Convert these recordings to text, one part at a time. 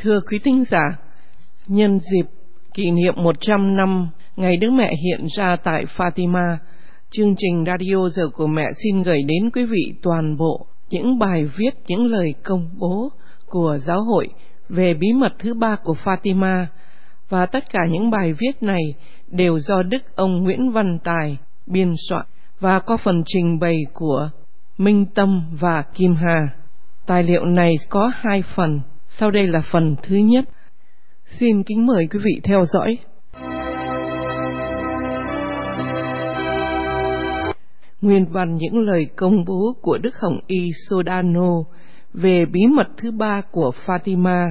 Thưa quý thính giả, nhân dịp kỷ niệm 100 năm ngày Đức Mẹ hiện ra tại Fatima, chương trình Radio Giờ của Mẹ xin gửi đến quý vị toàn bộ những bài viết, những lời công bố của giáo hội về bí mật thứ ba của Fatima, và tất cả những bài viết này đều do Đức ông Nguyễn Văn Tài biên soạn và có phần trình bày của Minh Tâm và Kim Hà. Tài liệu này có 2 phần, sau đây là phần thứ nhất. Xin kính mời quý vị theo dõi. Nguyên văn những lời công bố của Đức Hồng Y Sodano về bí mật thứ ba của Fatima.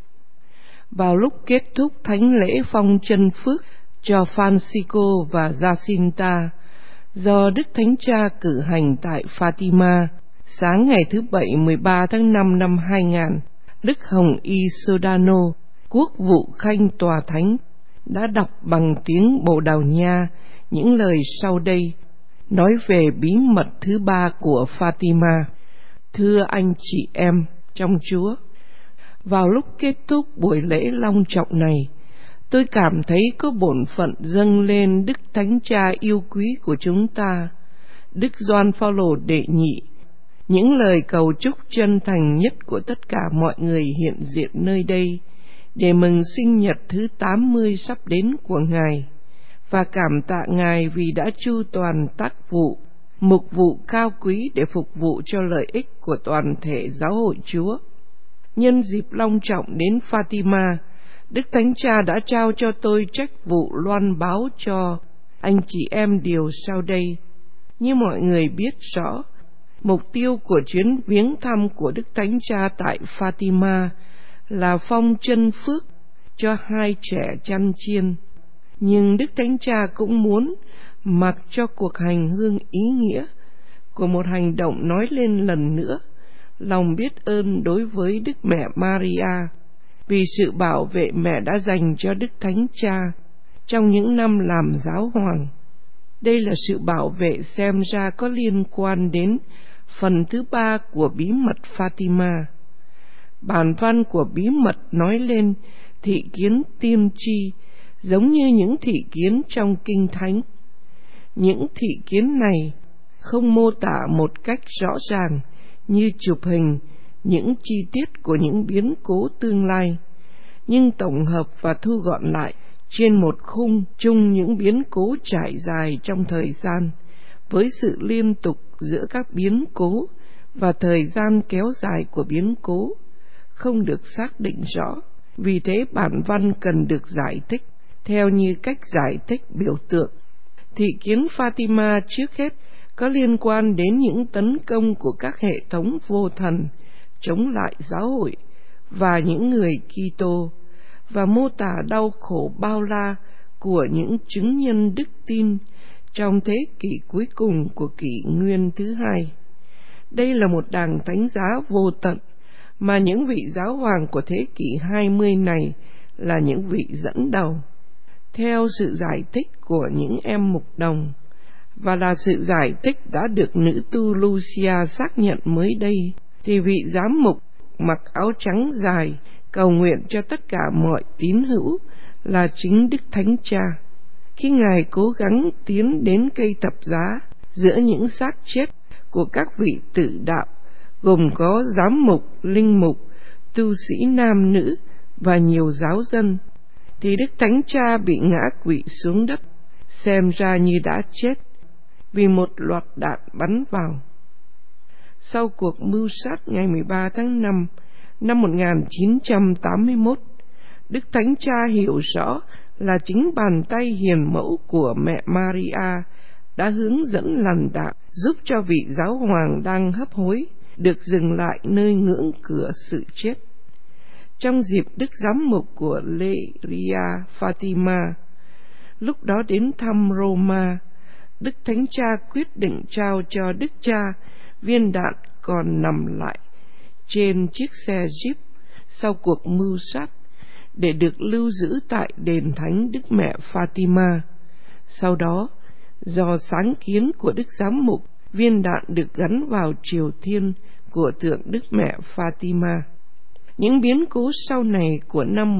Vào lúc kết thúc thánh lễ phong chân phước cho Francisco và Jacinta do Đức Thánh Cha cử hành tại Fatima, sáng ngày thứ Bảy 13 tháng 5 năm 2000, Đức Hồng Y Sodano, quốc vụ khanh tòa thánh, đã đọc bằng tiếng Bồ Đào Nha những lời sau đây, nói về bí mật thứ ba của Fatima. Thưa anh chị em trong Chúa, vào lúc kết thúc buổi lễ long trọng này, tôi cảm thấy có bổn phận dâng lên Đức Thánh Cha yêu quý của chúng ta, Đức Gioan Phaolô đệ nhị, những lời cầu chúc chân thành nhất của tất cả mọi người hiện diện nơi đây, để mừng sinh nhật thứ 80 sắp đến của Ngài, và cảm tạ Ngài vì đã chu toàn tác vụ, mục vụ cao quý để phục vụ cho lợi ích của toàn thể giáo hội Chúa. Nhân dịp long trọng đến Fatima, Đức Thánh Cha đã trao cho tôi trách vụ loan báo cho anh chị em điều sau đây. Như mọi người biết rõ, mục tiêu của chuyến viếng thăm của Đức Thánh Cha tại Fatima là phong chân phước cho 2 trẻ chăn chiên. Nhưng Đức Thánh Cha cũng muốn mặc cho cuộc hành hương ý nghĩa của một hành động nói lên lần nữa lòng biết ơn đối với Đức Mẹ Maria vì sự bảo vệ mẹ đã dành cho Đức Thánh Cha trong những năm làm giáo hoàng. Đây là sự bảo vệ xem ra có liên quan đến phần thứ 3 của bí mật Fatima. Bản văn của bí mật nói lên thị kiến tiên tri giống như những thị kiến trong Kinh Thánh. Những thị kiến này không mô tả một cách rõ ràng như chụp hình những chi tiết của những biến cố tương lai, nhưng tổng hợp và thu gọn lại trên một khung chung những biến cố trải dài trong thời gian, với sự liên tục giữa các biến cố và thời gian kéo dài của biến cố không được xác định rõ. Vì thế bản văn cần được giải thích theo như cách giải thích biểu tượng. Thị kiến Fatima trước hết có liên quan đến những tấn công của các hệ thống vô thần chống lại giáo hội và những người Kitô, và mô tả đau khổ bao la của những chứng nhân đức tin trong thế kỷ cuối cùng của kỷ nguyên thứ 2. Đây là một đàng thánh giá vô tận mà những vị giáo hoàng của thế kỷ 20 này là những vị dẫn đầu. Theo sự giải thích của những em mục đồng, và là sự giải thích đã được nữ tu Lucia xác nhận mới đây, thì vị giám mục mặc áo trắng dài cầu nguyện cho tất cả mọi tín hữu là chính Đức Thánh Cha. Khi Ngài cố gắng tiến đến cây thập giá giữa những xác chết của các vị tử đạo, gồm có giám mục, linh mục, tu sĩ nam nữ và nhiều giáo dân, thì Đức Thánh Cha bị ngã quỵ xuống đất, xem ra như đã chết vì một loạt đạn bắn vào. Sau cuộc mưu sát ngày 13 tháng 5 năm 1981, Đức Thánh Cha hiểu rõ là chính bàn tay hiền mẫu của mẹ Maria đã hướng dẫn làn đạn, giúp cho vị giáo hoàng đang hấp hối được dừng lại nơi ngưỡng cửa sự chết. Trong dịp Đức Giám mục của Leiria Fatima lúc đó đến thăm Roma, Đức Thánh Cha quyết định trao cho Đức Cha viên đạn còn nằm lại trên chiếc xe Jeep sau cuộc mưu sát, để được lưu giữ tại đền thánh Đức Mẹ Fatima. Sau đó, do sáng kiến của Đức Giám mục, viên đạn được gắn vào triều thiên của tượng Đức Mẹ Fatima. Những biến cố sau này của năm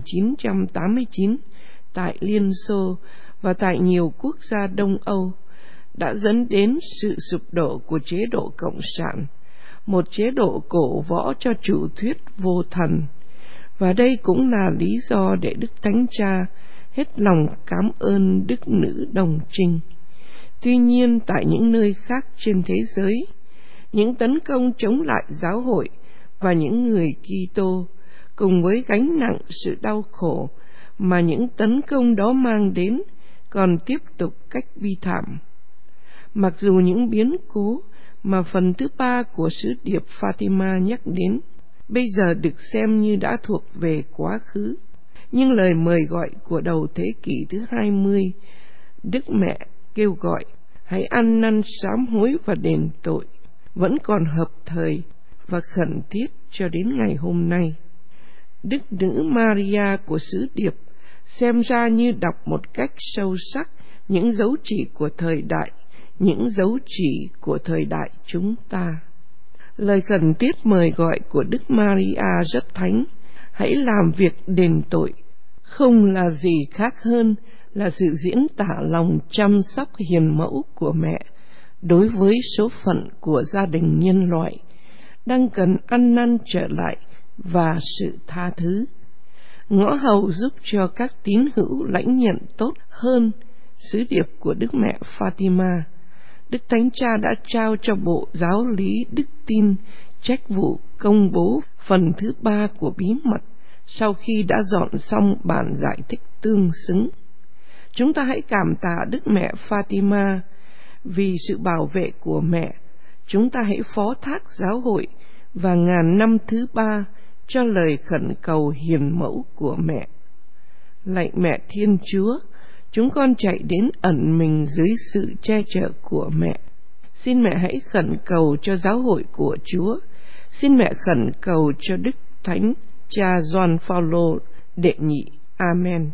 1989 tại Liên Xô và tại nhiều quốc gia Đông Âu đã dẫn đến sự sụp đổ của chế độ Cộng sản, một chế độ cổ võ cho chủ thuyết vô thần. Và đây cũng là lý do để Đức Thánh Cha hết lòng cảm ơn Đức Nữ Đồng Trinh. Tuy nhiên, tại những nơi khác trên thế giới, những tấn công chống lại giáo hội và những người Kitô, cùng với gánh nặng sự đau khổ mà những tấn công đó mang đến, còn tiếp tục cách bi thảm. Mặc dù những biến cố mà phần thứ 3 của sứ điệp Fatima nhắc đến bây giờ được xem như đã thuộc về quá khứ, nhưng lời mời gọi của đầu thế kỷ thứ 20, Đức Mẹ kêu gọi hãy ăn năn sám hối và đền tội, vẫn còn hợp thời và khẩn thiết cho đến ngày hôm nay. Đức Nữ Maria của sứ điệp xem ra như đọc một cách sâu sắc những dấu chỉ của thời đại, những dấu chỉ của thời đại chúng ta. Lời khẩn thiết mời gọi của Đức Maria rất thánh, hãy làm việc đền tội, không là gì khác hơn là sự diễn tả lòng chăm sóc hiền mẫu của mẹ đối với số phận của gia đình nhân loại đang cần ăn năn trở lại và sự tha thứ. Ngõ hầu giúp cho các tín hữu lãnh nhận tốt hơn sứ điệp của Đức Mẹ Fatima. Đức Thánh Cha đã trao cho Bộ Giáo lý Đức Tin trách vụ công bố phần thứ 3 của bí mật sau khi đã dọn xong bản giải thích tương xứng. Chúng ta hãy cảm tạ Đức Mẹ Fatima vì sự bảo vệ của mẹ. Chúng ta hãy phó thác giáo hội và ngàn năm thứ 3 cho lời khẩn cầu hiền mẫu của mẹ. Lạy Mẹ Thiên Chúa, chúng con chạy đến ẩn mình dưới sự che chở của mẹ. Xin mẹ hãy khẩn cầu cho giáo hội của Chúa. Xin mẹ khẩn cầu cho Đức Thánh Cha Gioan Phaolô đệ nhị. Amen.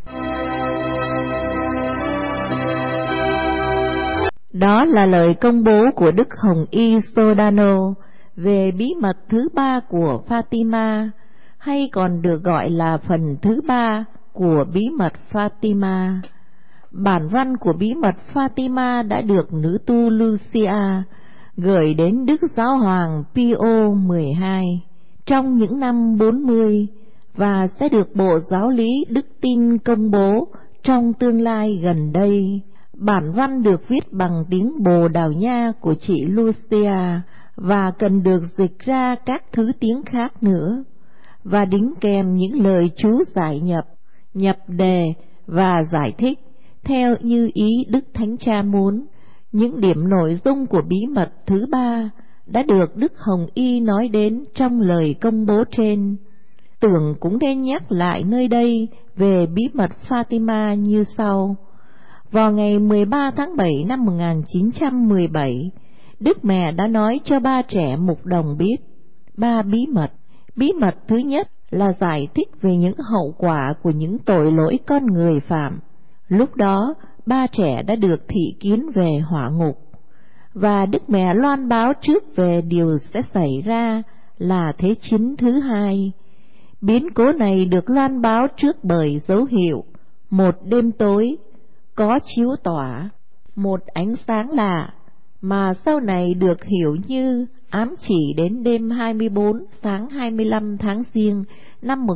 Đó là lời công bố của Đức Hồng Y Sodano về bí mật thứ 3 của Fatima, hay còn được gọi là phần thứ 3 của bí mật Fatima. Bản văn của bí mật Fatima đã được nữ tu Lucia gửi đến Đức Giáo hoàng Pio XII trong những năm 40 và sẽ được Bộ Giáo lý Đức Tin công bố trong tương lai gần đây. Bản văn được viết bằng tiếng Bồ Đào Nha của chị Lucia và cần được dịch ra các thứ tiếng khác nữa, và đính kèm những lời chú giải nhập, nhập đề và giải thích theo như ý Đức Thánh Cha muốn. Những điểm nội dung của bí mật thứ 3 đã được Đức Hồng Y nói đến trong lời công bố trên. Tưởng cũng nên nhắc lại nơi đây về bí mật Fatima như sau. Vào ngày 13 tháng 7 năm 1917, Đức Mẹ đã nói cho 3 trẻ mục đồng biết 3 bí mật. Bí mật thứ nhất là giải thích về những hậu quả của những tội lỗi con người phạm. Lúc đó, 3 trẻ đã được thị kiến về hỏa ngục, và Đức Mẹ loan báo trước về điều sẽ xảy ra là Thế chiến thứ 2. Biến cố này được loan báo trước bởi dấu hiệu một đêm tối có chiếu tỏa, một ánh sáng lạ mà sau này được hiểu như ám chỉ đến đêm 24 sáng 25 tháng Giêng năm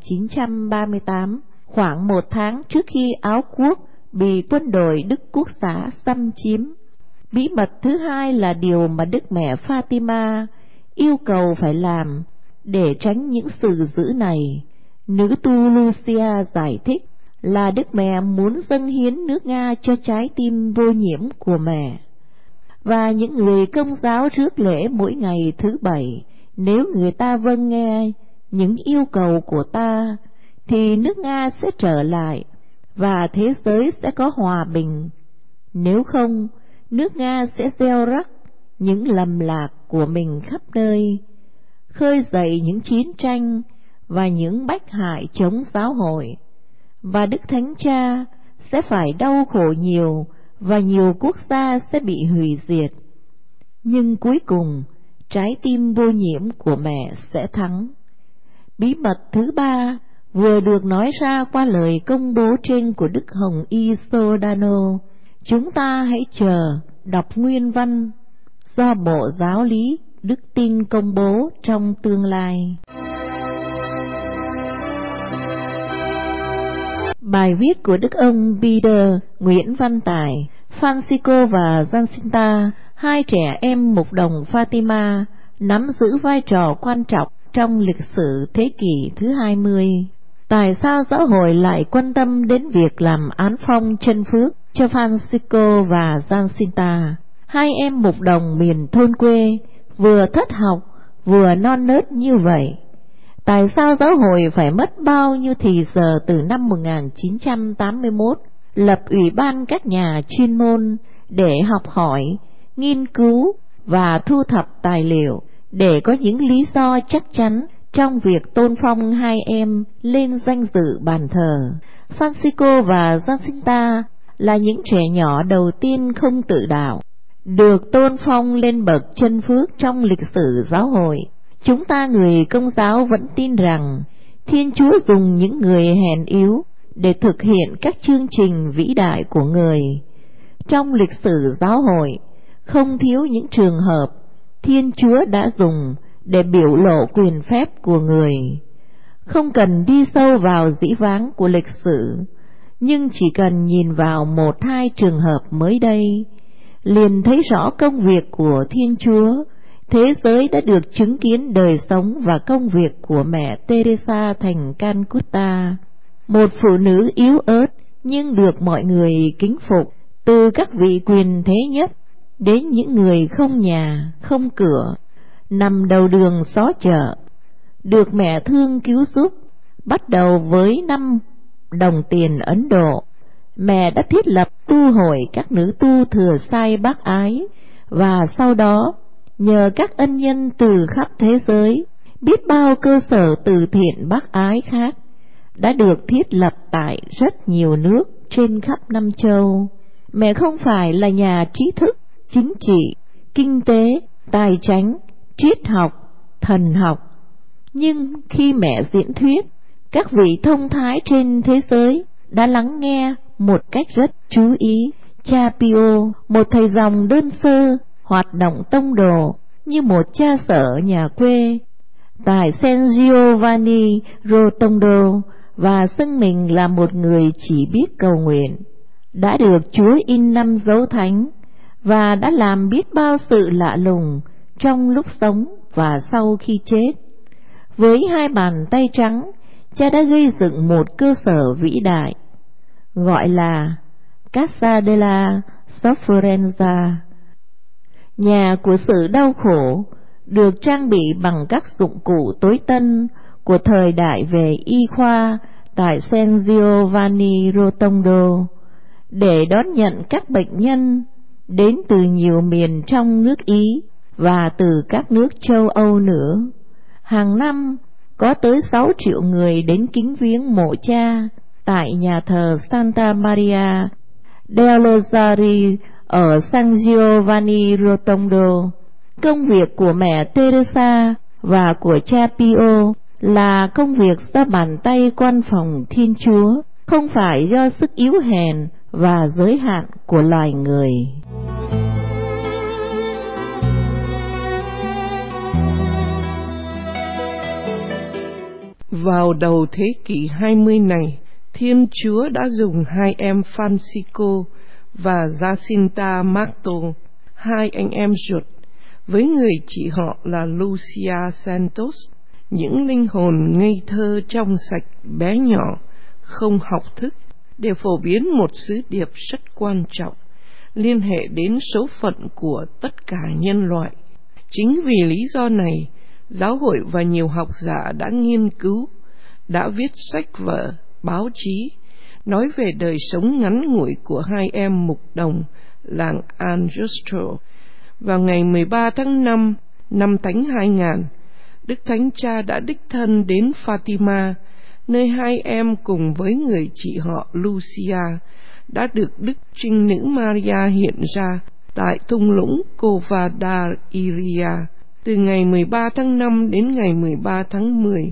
1938, khoảng 1 tháng trước khi Áo Quốc bị quân đội Đức Quốc xã xâm chiếm. Bí mật thứ 2 là điều mà Đức Mẹ Fatima yêu cầu phải làm để tránh những sự dữ này. Nữ tu Lucia giải thích là Đức Mẹ muốn dâng hiến nước Nga cho trái tim vô nhiễm của mẹ. Và những người Công giáo rước lễ mỗi ngày thứ 7, nếu người ta vâng nghe những yêu cầu của ta, thì nước Nga sẽ trở lại và thế giới sẽ có hòa bình. Nếu không, nước Nga sẽ gieo rắc những lầm lạc của mình khắp nơi, khơi dậy những chiến tranh và những bách hại chống giáo hội. Và Đức Thánh Cha sẽ phải đau khổ nhiều và nhiều quốc gia sẽ bị hủy diệt. Nhưng cuối cùng, trái tim vô nhiễm của mẹ sẽ thắng. Bí mật thứ ba vừa được nói ra qua lời công bố trên của Đức Hồng Y Sodano. Chúng ta hãy chờ đọc nguyên văn do Bộ Giáo lý Đức Tin công bố trong tương lai. Bài viết của Đức ông Peter, Nguyễn Văn Tài, Francisco và Jacinta, hai trẻ em mục đồng Fatima, nắm giữ vai trò quan trọng trong lịch sử thế kỷ thứ 20. Tại sao giáo hội lại quan tâm đến việc làm án phong chân phước cho Francisco và Jacinta, hai em mục đồng miền thôn quê, vừa thất học vừa non nớt như vậy? Tại sao giáo hội phải mất bao nhiêu thì giờ từ năm 1981 lập ủy ban các nhà chuyên môn để học hỏi, nghiên cứu và thu thập tài liệu để có những lý do chắc chắn trong việc tôn phong hai em lên danh dự bàn thờ? Francisco và Jacinta là những trẻ nhỏ đầu tiên không tự đạo được tôn phong lên bậc chân phước trong lịch sử giáo hội. Chúng ta người Công giáo vẫn tin rằng Thiên Chúa dùng những người hèn yếu để thực hiện các chương trình vĩ đại của Người. Trong lịch sử giáo hội, không thiếu những trường hợp Thiên Chúa đã dùng để biểu lộ quyền phép của Người. Không cần đi sâu vào dĩ vãng của lịch sử, nhưng chỉ cần nhìn vào một hai trường hợp mới đây, liền thấy rõ công việc của Thiên Chúa. Thế giới đã được chứng kiến đời sống và công việc của mẹ Teresa thành Calcutta, một phụ nữ yếu ớt nhưng được mọi người kính phục, từ các vị quyền thế nhất đến những người không nhà, không cửa, nằm đầu đường xó chợ, được mẹ thương cứu giúp. Bắt đầu với 5 đồng tiền Ấn Độ, mẹ đã thiết lập tu hội các nữ tu thừa sai bác ái, và sau đó nhờ các ân nhân từ khắp thế giới, biết bao cơ sở từ thiện bác ái khác đã được thiết lập tại rất nhiều nước trên khắp năm châu. Mẹ không phải là nhà trí thức, chính trị, kinh tế, tài chánh, triết học, thần học, nhưng khi mẹ diễn thuyết, các vị thông thái trên thế giới đã lắng nghe một cách rất chú ý. Cha Pio, một thầy dòng đơn sơ, hoạt động tông đồ như một cha sở nhà quê tại San Giovanni Rotondo, và xưng mình là một người chỉ biết cầu nguyện, đã được Chúa in 5 dấu thánh và đã làm biết bao sự lạ lùng trong lúc sống và sau khi chết. Với 2 bàn tay trắng, cha đã gây dựng một cơ sở vĩ đại gọi là Casa della Sofferenza, nhà của sự đau khổ, được trang bị bằng các dụng cụ tối tân của thời đại về y khoa tại San Giovanni Rotondo, để đón nhận các bệnh nhân đến từ nhiều miền trong nước Ý và từ các nước châu Âu nữa. Hàng năm có tới 6 triệu người đến kính viếng mộ cha tại nhà thờ Santa Maria del Rosario ở San Giovanni Rotondo. Công việc của mẹ Teresa và của cha Pio là công việc do bàn tay quan phòng Thiên Chúa, không phải do sức yếu hèn và giới hạn của loài người. Vào đầu thế kỷ 20 này, Thiên Chúa đã dùng hai em Francisco và Jacinta Marto, hai anh em ruột, với người chị họ là Lucia Santos, những linh hồn ngây thơ trong sạch bé nhỏ, không học thức, để phổ biến một sứ điệp rất quan trọng, liên hệ đến số phận của tất cả nhân loại. Chính vì lý do này, giáo hội và nhiều học giả đã nghiên cứu, đã viết sách vở, báo chí, nói về đời sống ngắn ngủi của hai em mục đồng làng Angostro. Vào ngày 13 tháng 5 năm Thánh 2000, Đức Thánh Cha đã đích thân đến Fatima, nơi hai em cùng với người chị họ Lucia đã được Đức Trinh Nữ Maria hiện ra tại thung lũng Cova da Iria từ ngày 13 tháng 5 đến ngày 13 tháng 10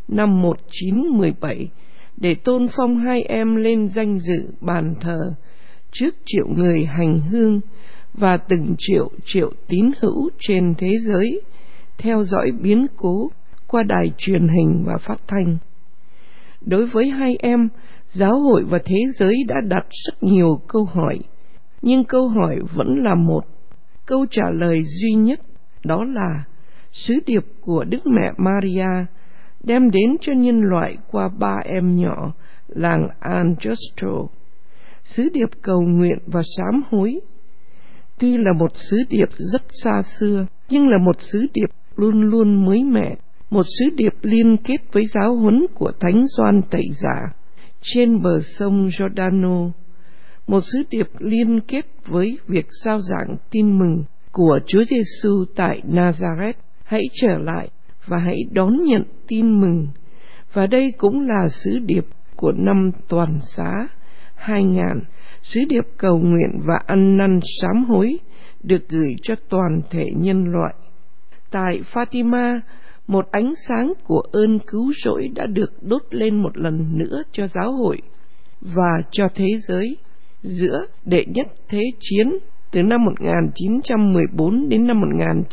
năm 1917 để tôn phong hai em lên danh dự bàn thờ trước triệu người hành hương và từng triệu tín hữu trên thế giới theo dõi biến cố qua đài truyền hình và phát thanh. Đối với hai em, giáo hội và thế giới đã đặt rất nhiều câu hỏi, nhưng câu hỏi vẫn là một. Câu trả lời duy nhất đó là sứ điệp của Đức Mẹ Maria đem đến cho nhân loại qua ba em nhỏ làng Angostro. Sứ điệp cầu nguyện và sám hối. Tuy là một sứ điệp rất xa xưa, nhưng là một sứ điệp luôn luôn mới mẻ, một sứ điệp liên kết với giáo huấn của Thánh Gioan Tẩy Giả trên bờ sông Giordano, một sứ điệp liên kết với việc rao giảng tin mừng của Chúa Giêsu tại Nazareth. Hãy trở lại và hãy đón nhận tin mừng. Và đây cũng là sứ điệp của năm Toàn Xá 2000, sứ điệp cầu nguyện và ăn năn sám hối được gửi cho toàn thể nhân loại. Tại Fatima, một ánh sáng của ơn cứu rỗi đã được đốt lên một lần nữa cho giáo hội và cho thế giới giữa đệ nhất thế chiến từ năm 1914 đến năm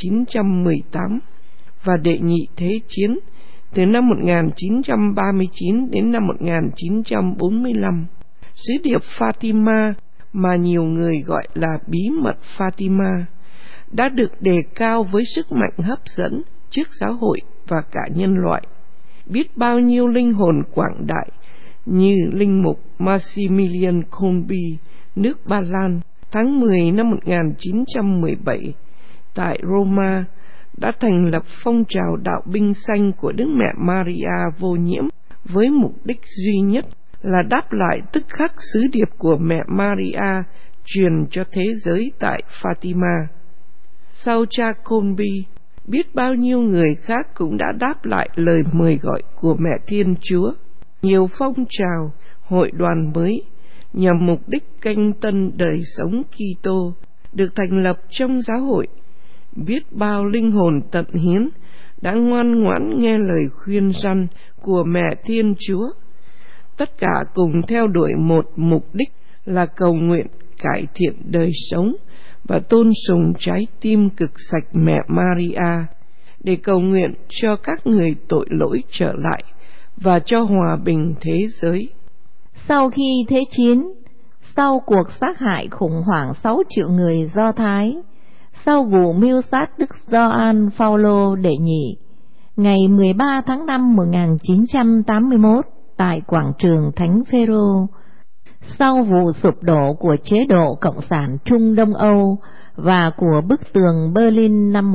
1918 và đệ nhị thế chiến từ năm 1939 đến năm 1945. Sứ điệp Fatima, mà nhiều người gọi là bí mật Fatima, đã được đề cao với sức mạnh hấp dẫn trước giáo hội và cả nhân loại. Biết bao nhiêu linh hồn quảng đại như linh mục Maximilian Kolbe, nước Ba Lan, tháng 10 năm 1917 tại Roma đã thành lập phong trào đạo binh xanh của Đức Mẹ Maria vô nhiễm với mục đích duy nhất là đáp lại tức khắc sứ điệp của mẹ Maria truyền cho thế giới tại Fatima. Sau cha Kolbe, biết bao nhiêu người khác cũng đã đáp lại lời mời gọi của mẹ Thiên Chúa. Nhiều phong trào, hội đoàn mới nhằm mục đích canh tân đời sống Kitô được thành lập trong giáo hội. Biết bao linh hồn tận hiến đã ngoan ngoãn nghe lời khuyên răn của mẹ Thiên Chúa. Tất cả cùng theo đuổi một mục đích là cầu nguyện cải thiện đời sống và tôn sùng trái tim cực sạch mẹ Maria, để cầu nguyện cho các người tội lỗi trở lại và cho hòa bình thế giới. Sau khi thế chiến, sau cuộc sát hại khủng hoảng 6 triệu người Do Thái, sau vụ mưu sát Đức Gioan Phaolô đệ nhị, ngày 13 tháng 5 1981 tại quảng trường Thánh Phêrô, sau vụ sụp đổ của chế độ Cộng sản Trung Đông Âu và của bức tường Berlin năm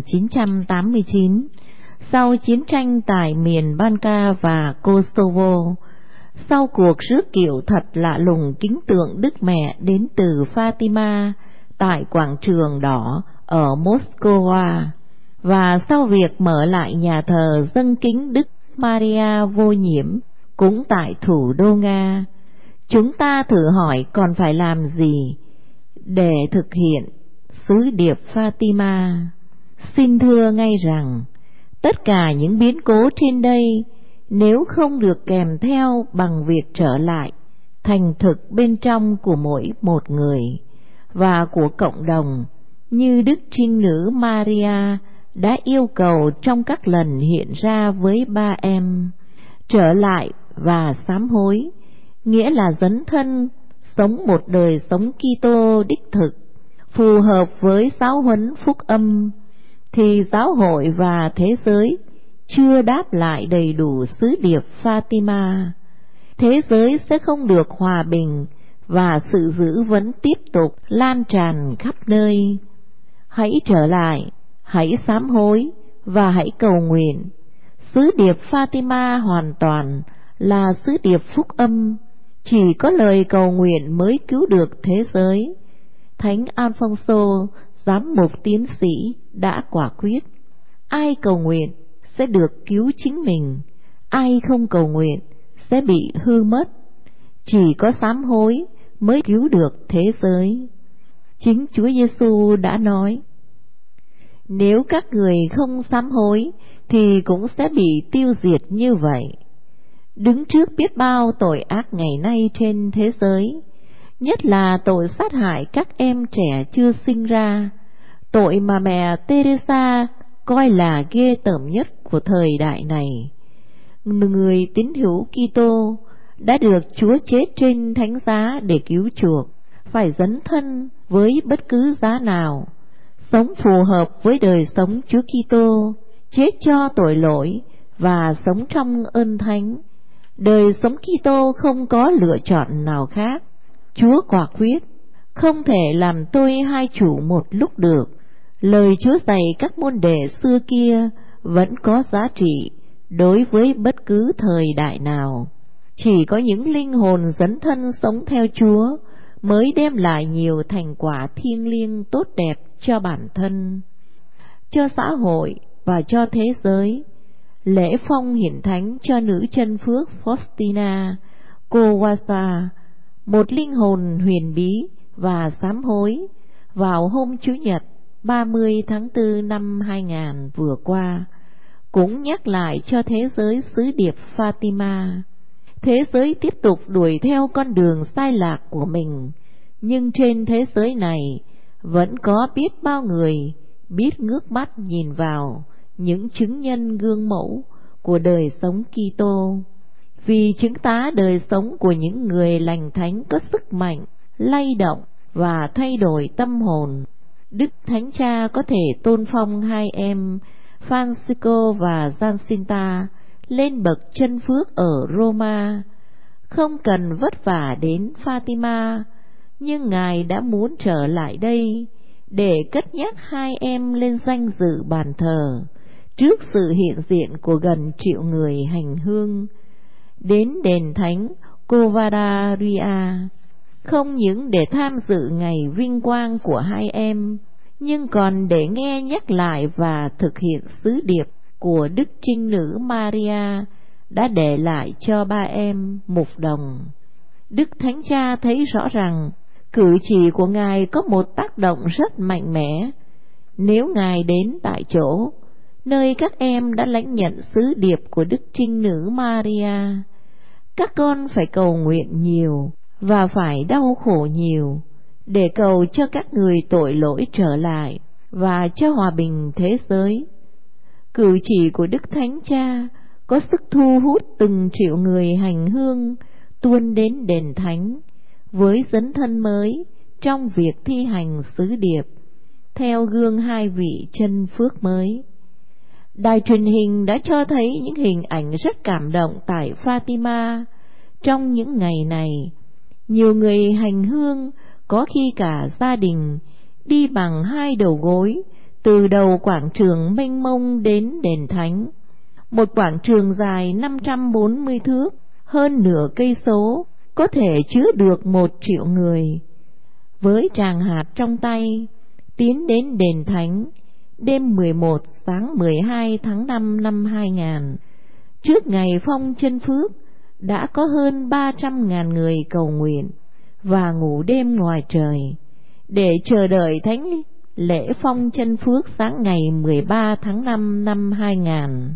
1989, sau chiến tranh tại miền Balkan và Kosovo, sau cuộc rước kiệu thật lạ lùng kính tượng Đức Mẹ đến từ Fatima tại quảng trường đỏ ở Moscow, và sau việc mở lại nhà thờ dâng kính Đức Maria vô nhiễm cũng tại thủ đô Nga, chúng ta thử hỏi còn phải làm gì để thực hiện sứ điệp Fatima. Xin thưa ngay rằng, tất cả những biến cố trên đây nếu không được kèm theo bằng việc trở lại thành thực bên trong của mỗi một người và của cộng đồng, như Đức Trinh Nữ Maria đã yêu cầu trong các lần hiện ra với ba em, trở lại và sám hối, nghĩa là dấn thân sống một đời sống Kitô đích thực, phù hợp với giáo huấn phúc âm, thì giáo hội và thế giới chưa đáp lại đầy đủ sứ điệp Fatima, thế giới sẽ không được hòa bình và sự dữ vẫn tiếp tục lan tràn khắp nơi. Hãy trở lại, hãy sám hối và hãy cầu nguyện. Sứ điệp Fatima hoàn toàn là sứ điệp phúc âm, chỉ có lời cầu nguyện mới cứu được thế giới. Thánh Alfonso, giám mục tiến sĩ, đã quả quyết: ai cầu nguyện sẽ được cứu chính mình, ai không cầu nguyện sẽ bị hư mất. Chỉ có sám hối mới cứu được thế giới. Chính Chúa Giêsu đã nói: Nếu các người không sám hối thì cũng sẽ bị tiêu diệt như vậy. Đứng trước biết bao tội ác ngày nay trên thế giới, nhất là tội sát hại các em trẻ chưa sinh ra, tội mà mẹ Teresa coi là ghê tởm nhất của thời đại này. Người tín hữu Kitô đã được Chúa chết trên thánh giá để cứu chuộc, phải dấn thân với bất cứ giá nào, sống phù hợp với đời sống Chúa Kitô, chết cho tội lỗi và sống trong ơn thánh. Đời sống Kitô không có lựa chọn nào khác. Chúa quả quyết không thể làm tôi hai chủ một lúc được. Lời Chúa dạy các môn đệ xưa kia vẫn có giá trị đối với bất cứ thời đại nào. Chỉ có những linh hồn dấn thân sống theo Chúa mới đem lại nhiều thành quả thiêng liêng tốt đẹp cho bản thân, cho xã hội và cho thế giới. Lễ phong hiển thánh cho nữ chân phước Faustina Kowalska, một linh hồn huyền bí và sám hối, vào hôm Chủ nhật 30 tháng 4 năm 2000 vừa qua, cũng nhắc lại cho thế giới sứ điệp Fatima. Thế giới tiếp tục đuổi theo con đường sai lạc của mình, nhưng trên thế giới này vẫn có biết bao người biết ngước mắt nhìn vào những chứng nhân gương mẫu của đời sống Kitô, vì chứng tá đời sống của những người lành thánh có sức mạnh lay động và thay đổi tâm hồn. Đức Thánh Cha có thể tôn phong hai em Francisco và Jacinta lên bậc chân phước ở Roma, không cần vất vả đến Fatima, nhưng Ngài đã muốn trở lại đây để cất nhắc hai em lên danh dự bàn thờ trước sự hiện diện của gần 1 triệu người hành hương đến đền thánh Covadaria, không những để tham dự ngày vinh quang của hai em, nhưng còn để nghe nhắc lại và thực hiện sứ điệp của Đức Trinh Nữ Maria đã để lại cho ba em mục đồng. Đức Thánh Cha thấy rõ rằng cử chỉ của Ngài có một tác động rất mạnh mẽ. Nếu Ngài đến tại chỗ, nơi các em đã lãnh nhận sứ điệp của Đức Trinh Nữ Maria, các con phải cầu nguyện nhiều và phải đau khổ nhiều để cầu cho các người tội lỗi trở lại và cho hòa bình thế giới. Cử chỉ của Đức Thánh Cha có sức thu hút từng 1 triệu người hành hương tuôn đến đền thánh với dấn thân mới trong việc thi hành sứ điệp theo gương hai vị chân phước mới. Đài truyền hình đã cho thấy những hình ảnh rất cảm động tại Fatima. Trong những ngày này, nhiều người hành hương, có khi cả gia đình, đi bằng 2 đầu gối từ đầu quảng trường mênh mông đến đền thánh, một quảng trường dài 540 thước, hơn nửa cây số, có thể chứa được 1 triệu người. Với tràng hạt trong tay, tiến đến đền thánh đêm 11 sáng 12 tháng 5 năm 2000. Trước ngày phong chân phước đã có hơn 300.000 người cầu nguyện và ngủ đêm ngoài trời để chờ đợi thánh lễ phong chân phước sáng ngày 13 tháng 5 năm 2000.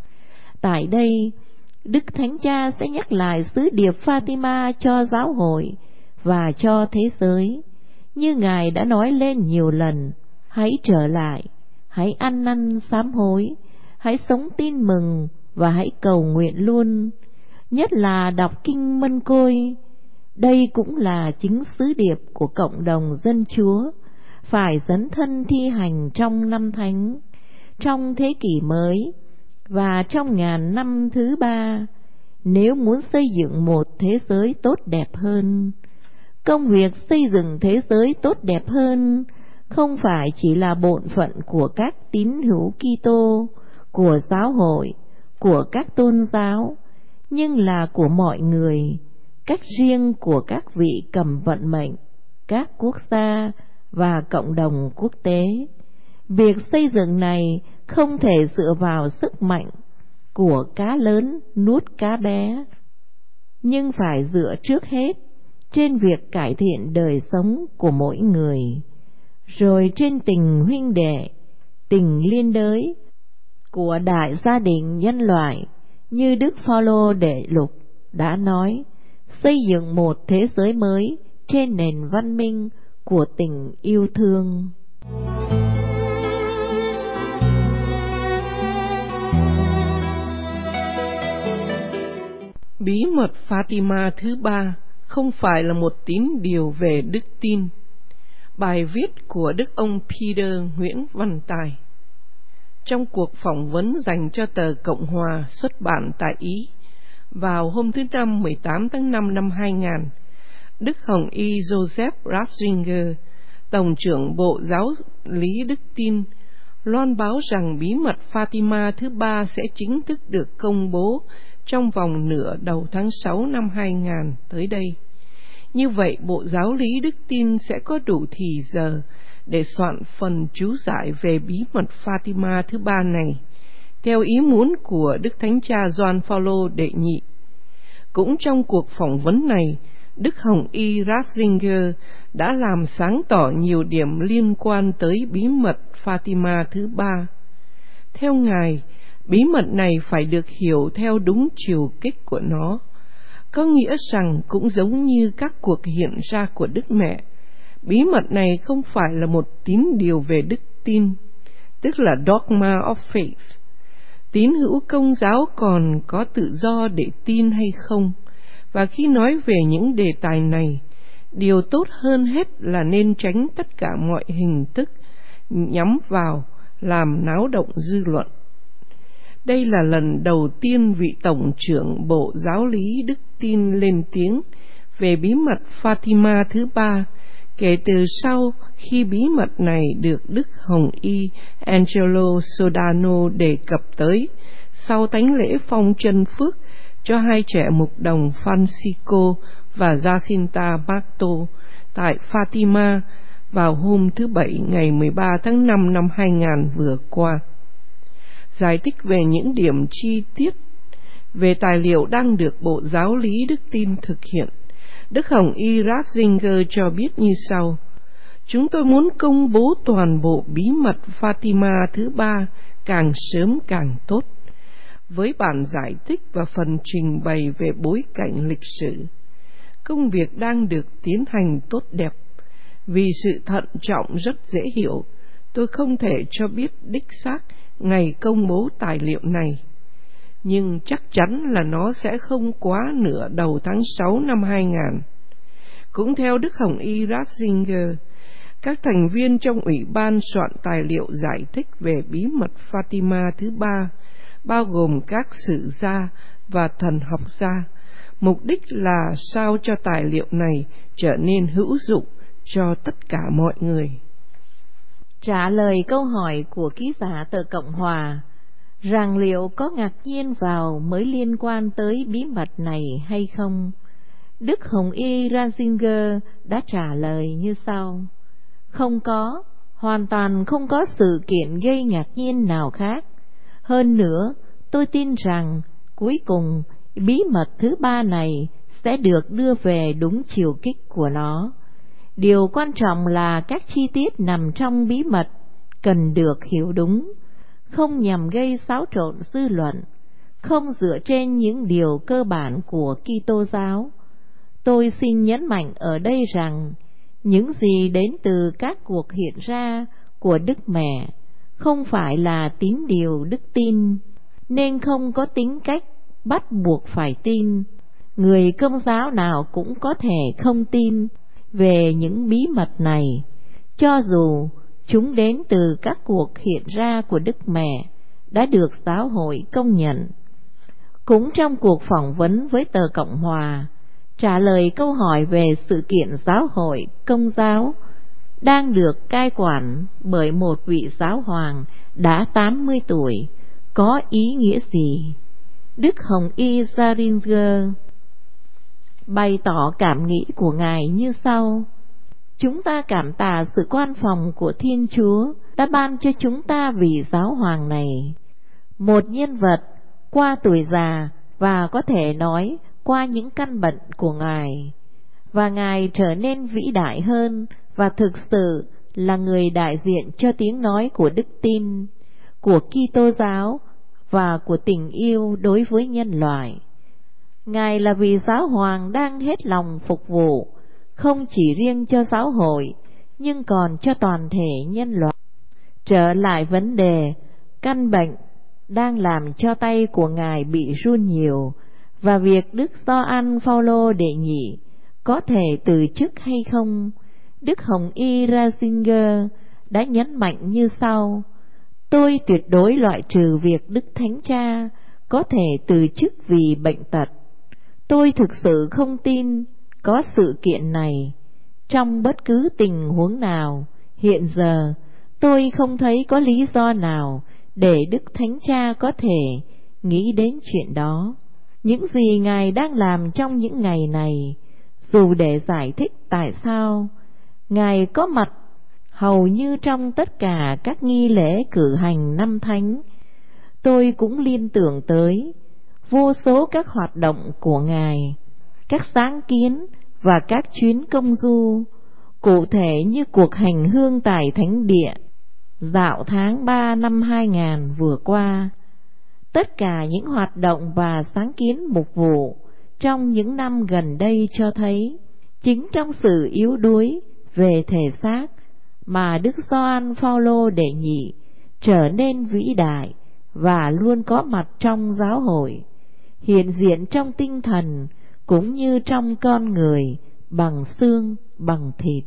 Tại đây, Đức Thánh Cha sẽ nhắc lại sứ điệp Fatima cho giáo hội và cho thế giới. Như Ngài đã nói lên nhiều lần, hãy trở lại, hãy ăn năn sám hối, hãy sống tin mừng và hãy cầu nguyện luôn, nhất là đọc kinh Mân Côi. Đây cũng là chính sứ điệp của cộng đồng dân Chúa, phải dấn thân thi hành trong năm thánh, trong thế kỷ mới và trong ngàn năm thứ 3, nếu muốn xây dựng một thế giới tốt đẹp hơn. Công việc xây dựng thế giới tốt đẹp hơn không phải chỉ là bổn phận của các tín hữu Kitô, của giáo hội, của các tôn giáo, nhưng là của mọi người, cách riêng của các vị cầm vận mệnh, các quốc gia và cộng đồng quốc tế. Việc xây dựng này không thể dựa vào sức mạnh của cá lớn nuốt cá bé, nhưng phải dựa trước hết trên việc cải thiện đời sống của mỗi người, rồi trên tình huynh đệ, tình liên đới của đại gia đình nhân loại, như Đức Phaolô Đệ Lục đã nói, xây dựng một thế giới mới trên nền văn minh của tình yêu thương. Bí mật Fatima thứ ba không phải là một tín điều về đức tin. Bài viết của Đức ông Peter Nguyễn Văn Tài. Trong cuộc phỏng vấn dành cho tờ Cộng Hòa xuất bản tại Ý vào hôm thứ Năm 18 tháng 5 năm 2000, Đức Hồng Y Joseph Ratzinger, Tổng trưởng Bộ Giáo lý Đức tin, loan báo rằng bí mật Fatima thứ ba sẽ chính thức được công bố trong vòng nửa đầu tháng 6 năm 2000 tới đây. Như vậy, Bộ Giáo lý Đức tin sẽ có đủ thì giờ để soạn phần chú giải về bí mật Fatima thứ ba này, theo ý muốn của Đức Thánh Cha Gioan Phaolô Đệ Nhị. Cũng trong cuộc phỏng vấn này, Đức Hồng Y Ratzinger đã làm sáng tỏ nhiều điểm liên quan tới bí mật Fatima thứ ba. Theo Ngài, bí mật này phải được hiểu theo đúng chiều kích của nó, có nghĩa rằng cũng giống như các cuộc hiện ra của Đức Mẹ, bí mật này không phải là một tín điều về đức tin, tức là dogma of faith. Tín hữu Công giáo còn có tự do để tin hay không, và khi nói về những đề tài này, điều tốt hơn hết là nên tránh tất cả mọi hình thức nhắm vào làm náo động dư luận. Đây là lần đầu tiên vị Tổng trưởng Bộ Giáo lý Đức tin lên tiếng về bí mật Fatima thứ ba, kể từ sau khi bí mật này được Đức Hồng Y Angelo Sodano đề cập tới sau thánh lễ phong chân phước cho hai trẻ mục đồng Francisco và Jacinta Marto tại Fatima vào hôm thứ Bảy ngày 13 tháng 5 năm 2000 vừa qua. Giải thích về những điểm chi tiết về tài liệu đang được Bộ Giáo lý Đức tin thực hiện, Đức Hồng Y Ratzinger cho biết như sau: Chúng tôi muốn công bố toàn bộ bí mật Fatima thứ ba càng sớm càng tốt, với bản giải thích và phần trình bày về bối cảnh lịch sử. Công việc đang được tiến hành tốt đẹp. Vì sự thận trọng rất dễ hiểu, tôi không thể cho biết đích xác ngày công bố tài liệu này, nhưng chắc chắn là nó sẽ không quá nửa đầu tháng 6 năm 2000. Cũng theo Đức Hồng Y Ratzinger, các thành viên trong Ủy ban soạn tài liệu giải thích về bí mật Fatima thứ ba, bao gồm các sử gia và thần học gia, mục đích là sao cho tài liệu này trở nên hữu dụng cho tất cả mọi người. Trả lời câu hỏi của ký giả tờ Cộng Hòa rằng liệu có ngạc nhiên vào mới liên quan tới bí mật này hay không, Đức Hồng Y Ratzinger đã trả lời như sau: Không có, hoàn toàn không có sự kiện gây ngạc nhiên nào khác. Hơn nữa, tôi tin rằng cuối cùng bí mật thứ ba này sẽ được đưa về đúng chiều kích của nó. Điều quan trọng là các chi tiết nằm trong bí mật cần được hiểu đúng, không nhằm gây xáo trộn dư luận, không dựa trên những điều cơ bản của Kitô giáo. Tôi xin nhấn mạnh ở đây rằng những gì đến từ các cuộc hiện ra của Đức Mẹ không phải là tín điều đức tin, nên không có tính cách bắt buộc phải tin. Người Công giáo nào cũng có thể không tin về những bí mật này, cho dù chúng đến từ các cuộc hiện ra của Đức Mẹ đã được giáo hội công nhận. Cũng trong cuộc phỏng vấn với tờ Cộng Hòa, trả lời câu hỏi về sự kiện giáo hội Công giáo đang được cai quản bởi một vị giáo hoàng đã 80 tuổi có ý nghĩa gì, Đức Hồng Y Ratzinger bày tỏ cảm nghĩ của Ngài như sau: Chúng ta cảm tạ sự quan phòng của Thiên Chúa đã ban cho chúng ta vị giáo hoàng này, một nhân vật qua tuổi già và có thể nói qua những căn bệnh của Ngài, và Ngài trở nên vĩ đại hơn và thực sự là người đại diện cho tiếng nói của đức tin, của Kitô giáo và của tình yêu đối với nhân loại. Ngài là vị giáo hoàng đang hết lòng phục vụ, không chỉ riêng cho giáo hội, nhưng còn cho toàn thể nhân loại. Trở lại vấn đề, căn bệnh đang làm cho tay của Ngài bị run nhiều, và việc Đức Gioan Phaolô đệ nhị có thể từ chức hay không, Đức Hồng Y Ratzinger đã nhấn mạnh như sau: tôi tuyệt đối loại trừ việc Đức Thánh Cha có thể từ chức vì bệnh tật. Tôi thực sự không tin có sự kiện này. Trong bất cứ tình huống nào, hiện giờ tôi không thấy có lý do nào để Đức Thánh Cha có thể nghĩ đến chuyện đó. Những gì Ngài đang làm trong những ngày này, dù để giải thích tại sao Ngài có mặt hầu như trong tất cả các nghi lễ cử hành năm thánh, tôi cũng liên tưởng tới vô số các hoạt động của Ngài, các sáng kiến và các chuyến công du, cụ thể như cuộc hành hương tại Thánh Địa dạo tháng 3 năm 2000 vừa qua. Tất cả những hoạt động và sáng kiến mục vụ trong những năm gần đây cho thấy chính trong sự yếu đuối về thể xác mà Đức Gioan Phaolô đệ nhị trở nên vĩ đại và luôn có mặt trong giáo hội, hiện diện trong tinh thần cũng như trong con người, bằng xương bằng thịt.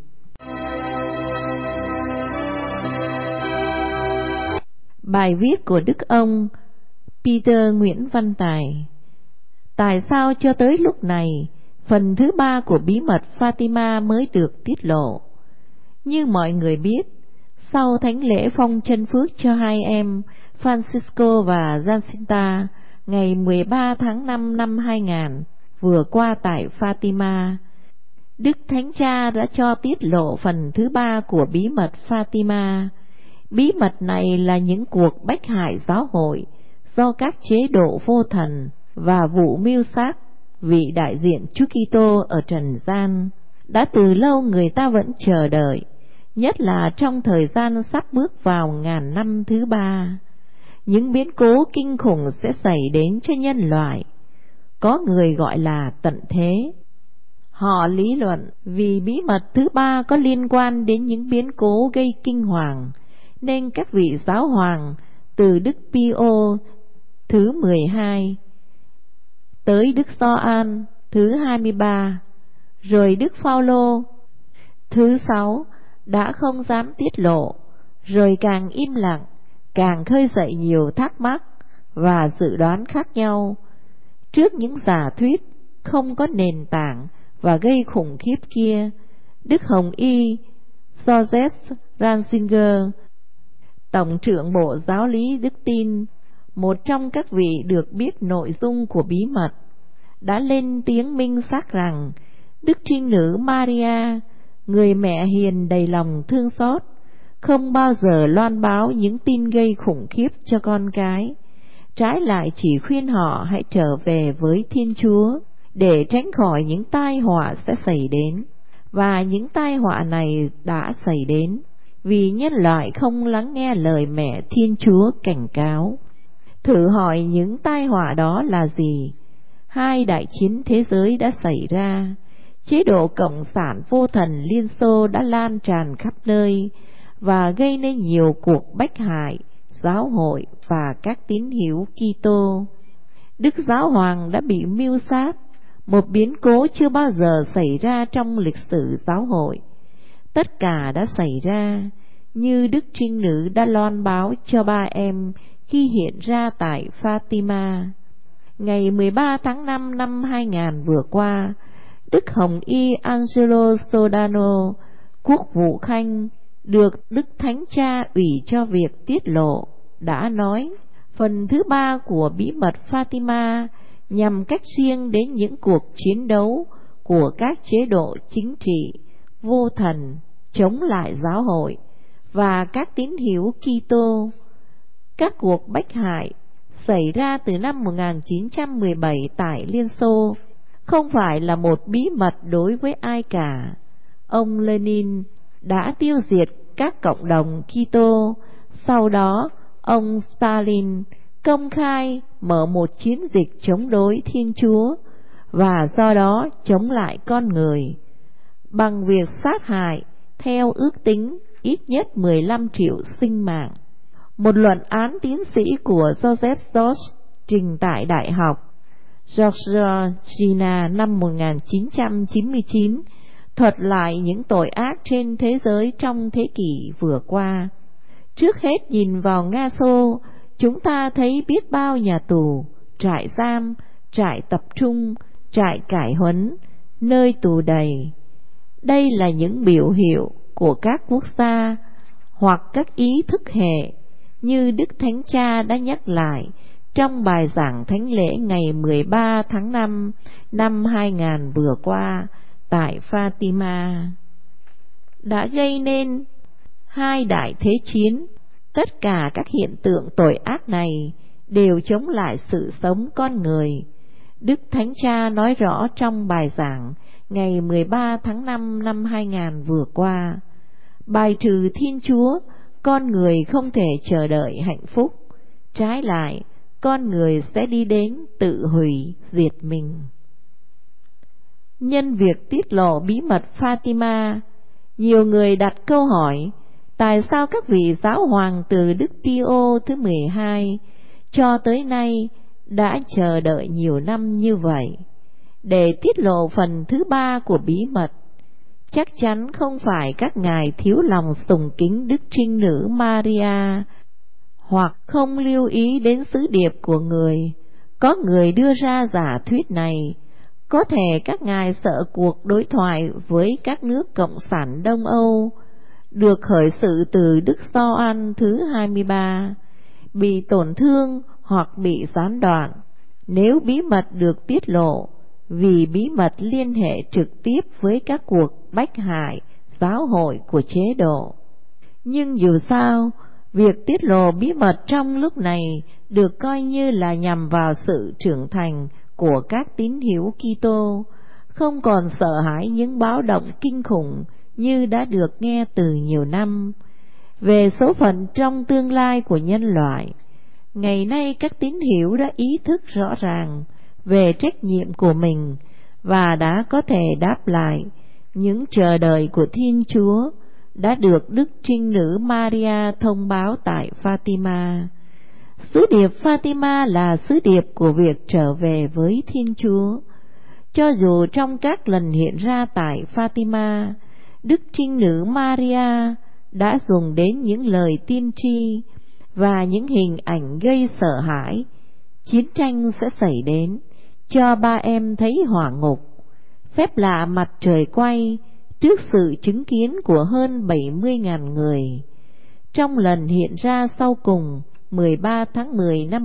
Bài viết của Đức ông Peter Nguyễn Văn Tài: tại sao cho tới lúc này phần thứ 3 của bí mật Fatima mới được tiết lộ? Như mọi người biết, sau thánh lễ phong chân phước cho hai em Francisco và Jacinta ngày 13 tháng 5 năm 2000 vừa qua tại Fatima, Đức Thánh Cha đã cho tiết lộ phần thứ 3 của bí mật Fatima. Bí mật này là những cuộc bách hại giáo hội do các chế độ vô thần và vụ mưu sát vị đại diện Chúa Kitô ở trần gian đã từ lâu người ta vẫn chờ đợi, nhất là trong thời gian sắp bước vào ngàn năm thứ 3. Những biến cố kinh khủng sẽ xảy đến cho nhân loại, có người gọi là tận thế. Họ lý luận vì bí mật thứ 3 có liên quan đến những biến cố gây kinh hoàng, nên các vị giáo hoàng từ Đức Pio thứ 12 tới Đức Gioan thứ 23, rồi Đức Phaolô thứ 6 đã không dám tiết lộ, rồi càng im lặng, càng khơi dậy nhiều thắc mắc và dự đoán khác nhau. Trước những giả thuyết không có nền tảng và gây khủng khiếp kia, Đức Hồng Y Joseph Ratzinger, Tổng trưởng Bộ Giáo lý Đức Tin, một trong các vị được biết nội dung của bí mật, đã lên tiếng minh xác rằng Đức Trinh Nữ Maria, người mẹ hiền đầy lòng thương xót, không bao giờ loan báo những tin gây khủng khiếp cho con cái, trái lại chỉ khuyên họ hãy trở về với Thiên Chúa để tránh khỏi những tai họa sẽ xảy đến. Và những tai họa này đã xảy đến vì nhân loại không lắng nghe lời mẹ Thiên Chúa cảnh cáo. Thử hỏi những tai họa đó là gì? 2 đại chiến thế giới đã xảy ra, chế độ cộng sản vô thần Liên Xô đã lan tràn khắp nơi và gây nên nhiều cuộc bách hại giáo hội và các tín hữu Kitô. Đức Giáo Hoàng đã bị mưu sát, một biến cố chưa bao giờ xảy ra trong lịch sử giáo hội. Tất cả đã xảy ra như Đức Trinh Nữ đã loan báo cho 3 em khi hiện ra tại Fatima. Ngày 13 tháng 5 năm 2000 vừa qua, Đức Hồng Y Angelo Sodano, quốc vụ khanh, được Đức Thánh Cha ủy cho việc tiết lộ, đã nói phần thứ 3 của bí mật Fatima nhằm cách riêng đến những cuộc chiến đấu của các chế độ chính trị vô thần chống lại giáo hội và các tín hữu Kitô. Các cuộc bách hại xảy ra từ năm 1917 tại Liên Xô không phải là một bí mật đối với ai cả. Ông Lenin đã tiêu diệt các cộng đồng Kitô. Sau đó, ông Stalin công khai mở một chiến dịch chống đối Thiên Chúa và do đó chống lại con người bằng việc sát hại theo ước tính ít nhất 15 triệu sinh mạng. Một luận án tiến sĩ của Joseph George trình tại Đại học Georgina năm 1999 thuật lại những tội ác trên thế giới trong thế kỷ vừa qua. Trước hết nhìn vào Nga Xô, chúng ta thấy biết bao nhà tù, trại giam, trại tập trung, trại cải huấn, nơi tù đầy. Đây là những biểu hiệu của các quốc gia hoặc các ý thức hệ, như Đức Thánh Cha đã nhắc lại trong bài giảng thánh lễ ngày 13 tháng 5 năm 2000 vừa qua tại Fatima, đã gây nên hai đại thế chiến. Tất cả các hiện tượng tội ác này đều chống lại sự sống con người. Đức Thánh Cha nói rõ trong bài giảng ngày 13 tháng 5 năm 2000 vừa qua, bài trừ Thiên Chúa, con người không thể chờ đợi hạnh phúc. Trái lại, con người sẽ đi đến tự hủy diệt mình. Nhân việc tiết lộ bí mật Fatima, nhiều người đặt câu hỏi tại sao các vị giáo hoàng từ Đức Pio thứ 12 cho tới nay đã chờ đợi nhiều năm như vậy để tiết lộ phần thứ ba của bí mật. Chắc chắn không phải các ngài thiếu lòng sùng kính Đức Trinh Nữ Maria hoặc không lưu ý đến sứ điệp của người. Có người đưa ra giả thuyết này, có thể các ngài sợ cuộc đối thoại với các nước cộng sản Đông Âu được khởi sự từ Đức Gioan thứ 23 bị tổn thương hoặc bị gián đoạn nếu bí mật được tiết lộ, vì bí mật liên hệ trực tiếp với các cuộc bách hại giáo hội của chế độ. Nhưng dù sao, việc tiết lộ bí mật trong lúc này được coi như là nhằm vào sự trưởng thành của các tín hữu Kitô, không còn sợ hãi những báo động kinh khủng như đã được nghe từ nhiều năm về số phận trong tương lai của nhân loại. Ngày nay các tín hữu đã ý thức rõ ràng về trách nhiệm của mình và đã có thể đáp lại những chờ đợi của Thiên Chúa đã được Đức Trinh Nữ Maria thông báo tại Fatima. Sứ điệp Fatima là sứ điệp của việc trở về với Thiên Chúa. Cho dù trong các lần hiện ra tại Fatima, Đức Trinh Nữ Maria đã dùng đến những lời tiên tri và những hình ảnh gây sợ hãi, chiến tranh sẽ xảy đến, cho ba em thấy hỏa ngục, phép lạ mặt trời quay trước sự chứng kiến của hơn 70.000 người. Trong lần hiện ra sau cùng 13 tháng 10 năm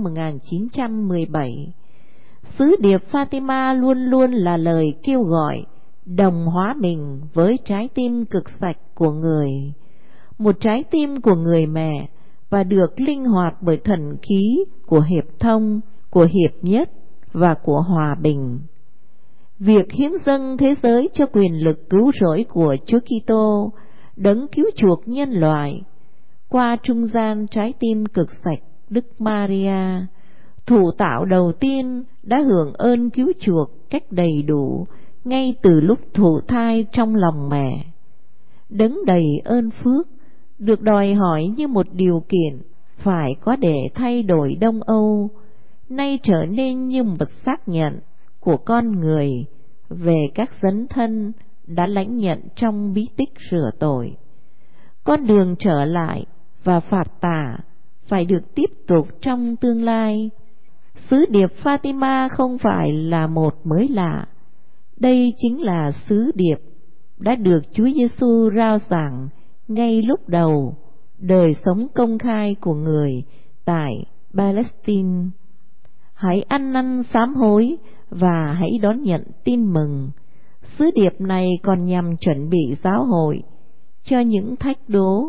1917, sứ điệp Fatima luôn luôn là lời kêu gọi đồng hóa mình với trái tim cực sạch của người, một trái tim của người mẹ và được linh hoạt bởi thần khí của hiệp thông, của hiệp nhất và của hòa bình. Việc hiến dâng thế giới cho quyền lực cứu rỗi của Chúa Kitô, đấng cứu chuộc nhân loại, qua trung gian trái tim cực sạch Đức Maria, thủ tạo đầu tiên đã hưởng ơn cứu chuộc cách đầy đủ ngay từ lúc thụ thai trong lòng mẹ. Đấng đầy ơn phước được đòi hỏi như một điều kiện phải có để thay đổi Đông Âu, nay trở nên như một xác nhận của con người về các dấn thân đã lãnh nhận trong bí tích rửa tội. Con đường trở lại và phạt tả phải được tiếp tục trong tương lai. Sứ điệp Fatima không phải là một mới lạ. Đây chính là sứ điệp đã được Chúa Giêsu rao giảng ngay lúc đầu đời sống công khai của người tại Palestine. Hãy ăn năn sám hối và hãy đón nhận tin mừng. Sứ điệp này còn nhằm chuẩn bị giáo hội cho những thách đố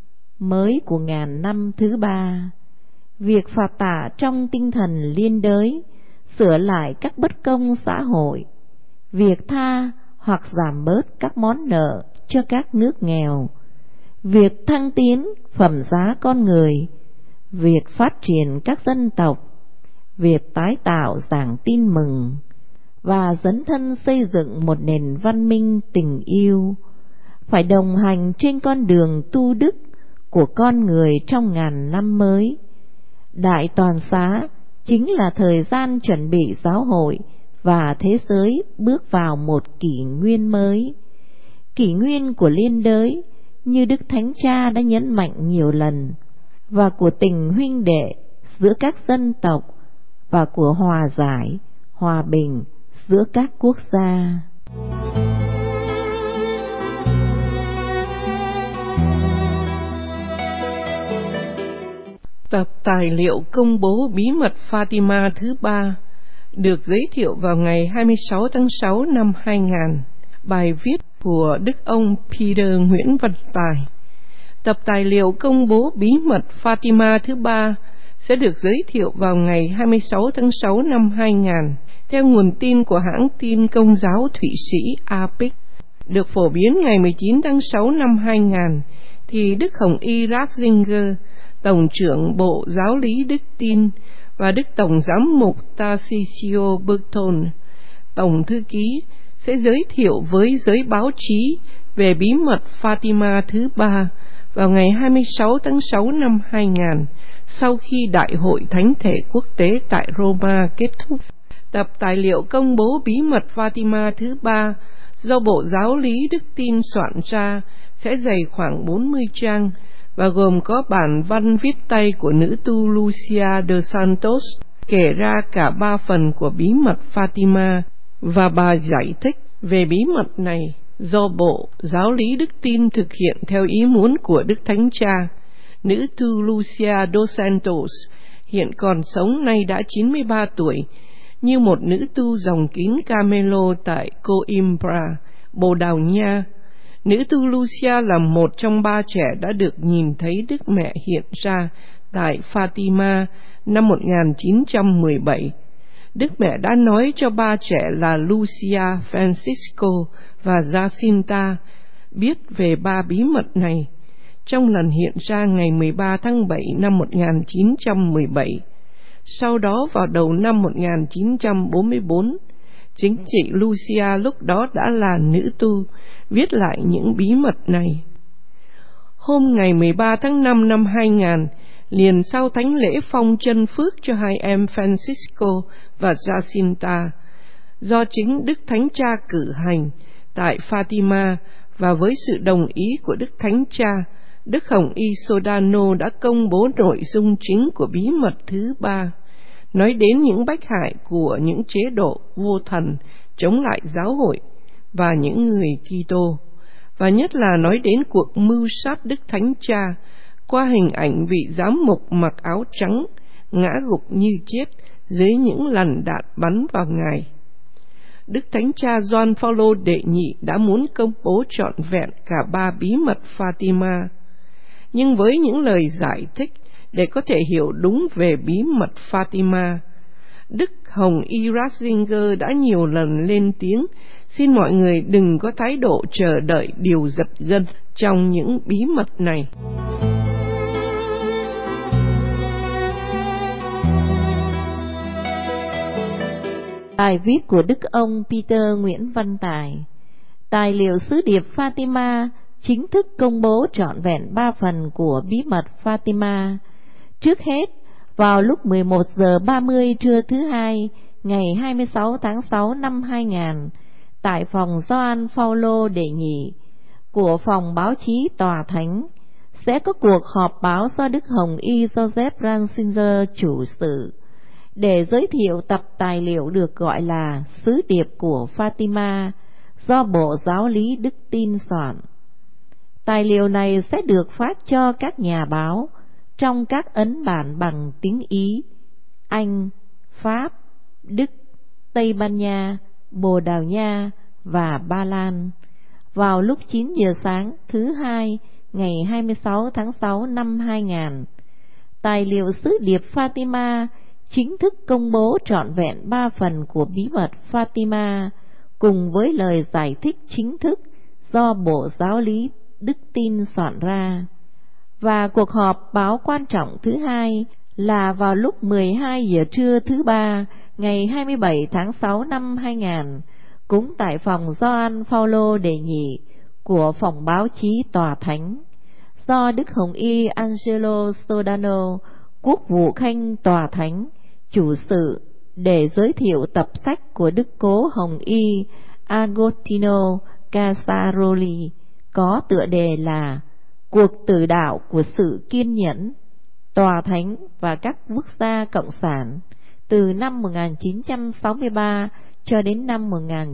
mới của ngàn năm thứ ba. Việc phạt tả trong tinh thần liên đới, sửa lại các bất công xã hội, việc tha hoặc giảm bớt các món nợ cho các nước nghèo, việc thăng tiến phẩm giá con người, việc phát triển các dân tộc, việc tái tạo giảng tin mừng và dấn thân xây dựng một nền văn minh tình yêu, phải đồng hành trên con đường tu đức của con người trong ngàn năm mới. Đại toàn xá chính là thời gian chuẩn bị giáo hội và thế giới bước vào một kỷ nguyên mới, kỷ nguyên của liên đới như Đức Thánh Cha đã nhấn mạnh nhiều lần, và của tình huynh đệ giữa các dân tộc, và của hòa giải, hòa bình giữa các quốc gia. Tập tài liệu công bố bí mật Fatima thứ 3 được giới thiệu vào ngày 26 tháng 6 năm 2000. Bài viết của Đức ông Peter Nguyễn Văn Tài. Tập tài liệu công bố bí mật Fatima thứ 3 sẽ được giới thiệu vào ngày 26 tháng 6 năm 2000 theo nguồn tin của hãng tin Công giáo Thụy Sĩ APIC. Được phổ biến ngày 19 tháng 6 năm 2000 thì Đức Hồng Y Ratzinger, Tổng trưởng Bộ Giáo lý Đức tin, và Đức Tổng Giám mục Tarcisio Burton, Tổng Thư ký, sẽ giới thiệu với giới báo chí về bí mật Fatima thứ 3 vào ngày 26 tháng 6 năm 2000, sau khi Đại hội Thánh thể quốc tế tại Roma kết thúc. Tập tài liệu công bố bí mật Fatima thứ 3 do Bộ Giáo lý Đức tin soạn ra sẽ dày khoảng 40 trang và gồm có bản văn viết tay của nữ tu Lucia de Santos kể ra cả 3 phần của bí mật Fatima và bài giải thích về bí mật này do Bộ Giáo lý Đức tin thực hiện theo ý muốn của Đức Thánh Cha. Nữ tu Lucia dos Santos hiện còn sống, nay đã 93 tuổi, như một nữ tu dòng kín Carmelo tại Coimbra, Bồ Đào Nha. Nữ tu Lucia là một trong 3 trẻ đã được nhìn thấy Đức Mẹ hiện ra tại Fatima năm 1917. Đức Mẹ đã nói cho 3 trẻ là Lucia, Francisco và Jacinta biết về 3 bí mật này trong lần hiện ra ngày 13 tháng 7 năm 1917. Sau đó vào đầu năm 1944, chính chị Lucia lúc đó đã là nữ tu viết lại những bí mật này. Hôm ngày 13 tháng 5 năm 2000, liền sau thánh lễ phong chân phước cho hai em Francisco và Jacinta, do chính Đức Thánh Cha cử hành tại Fatima và với sự đồng ý của Đức Thánh Cha, Đức Hồng Y Sodano đã công bố nội dung chính của bí mật thứ 3, nói đến những bách hại của những chế độ vô thần chống lại giáo hội và những người Kitô, và nhất là nói đến cuộc mưu sát Đức Thánh Cha qua hình ảnh vị giám mục mặc áo trắng ngã gục như chết dưới những làn đạn bắn vào Ngài. Đức Thánh Cha Gioan Phaolô đệ nhị đã muốn công bố trọn vẹn cả 3 bí mật Fatima, nhưng với những lời giải thích để có thể hiểu đúng về bí mật Fatima, Đức Hồng Y Ratzinger đã nhiều lần lên tiếng xin mọi người đừng có thái độ chờ đợi điều giật gân trong những bí mật này. Bài viết của Đức ông Peter Nguyễn Văn Tài. Tài liệu sứ điệp Fatima chính thức công bố trọn vẹn 3 phần của bí mật Fatima. Trước hết, vào lúc 11 giờ 30 trưa thứ Hai, ngày 26 tháng 6 năm 2000, tại phòng Gioan Phaolô đệ nhị của phòng báo chí Tòa Thánh, sẽ có cuộc họp báo do Đức Hồng Y Joseph Ratzinger chủ sự, để giới thiệu tập tài liệu được gọi là Sứ điệp của Fatima do Bộ Giáo lý Đức tin soạn. Tài liệu này sẽ được phát cho các nhà báo trong các ấn bản bằng tiếng Ý, Anh, Pháp, Đức, Tây Ban Nha, Bồ Đào Nha và Ba Lan vào lúc 9 giờ sáng thứ Hai ngày 26 tháng 6 năm 2000. Tài liệu sứ điệp Fatima chính thức công bố trọn vẹn 3 phần của bí mật Fatima cùng với lời giải thích chính thức do Bộ Giáo lý Đức Tin soạn ra. Và cuộc họp báo quan trọng thứ hai là vào lúc 12 giờ trưa thứ Ba, ngày 27 tháng 6 năm 2000, cũng tại phòng Gioan Phaolô đệ nhị của phòng báo chí Tòa Thánh, do Đức Hồng Y Angelo Sodano, Quốc vụ Khanh Tòa Thánh, chủ sự, để giới thiệu tập sách của Đức Cố Hồng Y Agostino Casaroli có tựa đề là Cuộc tử đạo của sự kiên nhẫn, Tòa Thánh và các quốc gia cộng sản từ năm 1963 cho đến năm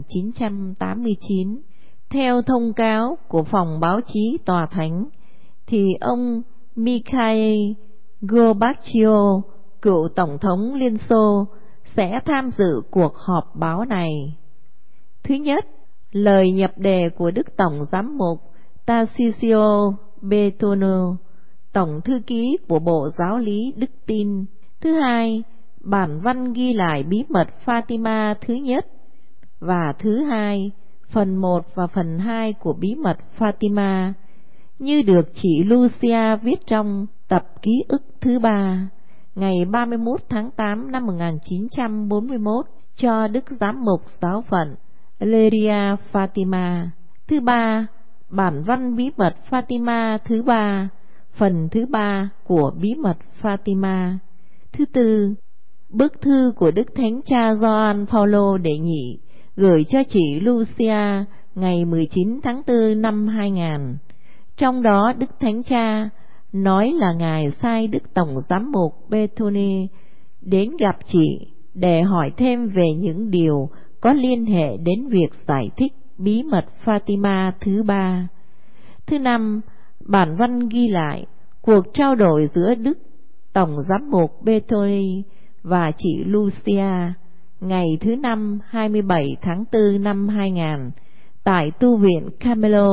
1989. Theo thông cáo của phòng báo chí Tòa Thánh, thì ông Mikhail Gorbachev, cựu Tổng thống Liên Xô, sẽ tham dự cuộc họp báo này. Thứ nhất, lời nhập đề của Đức Tổng Giám mục Tarcisio Betonu, Tổng thư ký của Bộ Giáo lý Đức Tin. Thứ hai, bản văn ghi lại bí mật Fatima thứ nhất và thứ hai, phần 1 và phần 2 của bí mật Fatima, như được chị Lucia viết trong tập ký ức thứ 3, ngày 31 tháng 8 năm 1941 cho Đức Giám mục Giáo phận Leria Fatima. Thứ ba, bản văn bí mật Fatima thứ 3, phần thứ 3 của bí mật Fatima. Thứ tư, bức thư của Đức Thánh Cha Gioan Phaolô đệ nhị gửi cho chị Lucia ngày 19 tháng 4 năm 2000. Trong đó Đức Thánh Cha nói là Ngài sai Đức Tổng Giám mục Betoni đến gặp chị để hỏi thêm về những điều có liên hệ đến việc giải thích bí mật Fatima thứ 3. Thứ năm, bản văn ghi lại cuộc trao đổi giữa Đức Tổng Giám mục Betoni và chị Lucia ngày thứ Năm 27 tháng 4 năm 2000 tại tu viện Carmelo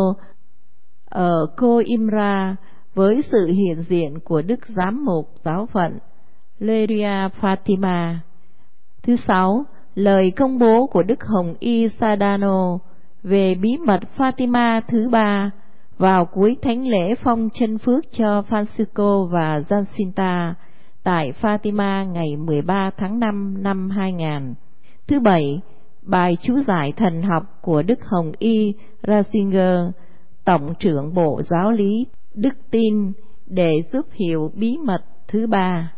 ở Coimbra với sự hiện diện của Đức Giám mục Giáo phận Leria Fatima. Thứ sáu, lời công bố của Đức Hồng Y Sadano về bí mật Fatima thứ 3 vào cuối thánh lễ phong chân phước cho Francisco và Jacinta tại Fatima ngày 13 tháng 5 năm 2000. Thứ bảy, bài chú giải thần học của Đức Hồng Y Ratzinger, Tổng trưởng Bộ Giáo lý Đức Tin, để giúp hiểu bí mật thứ 3.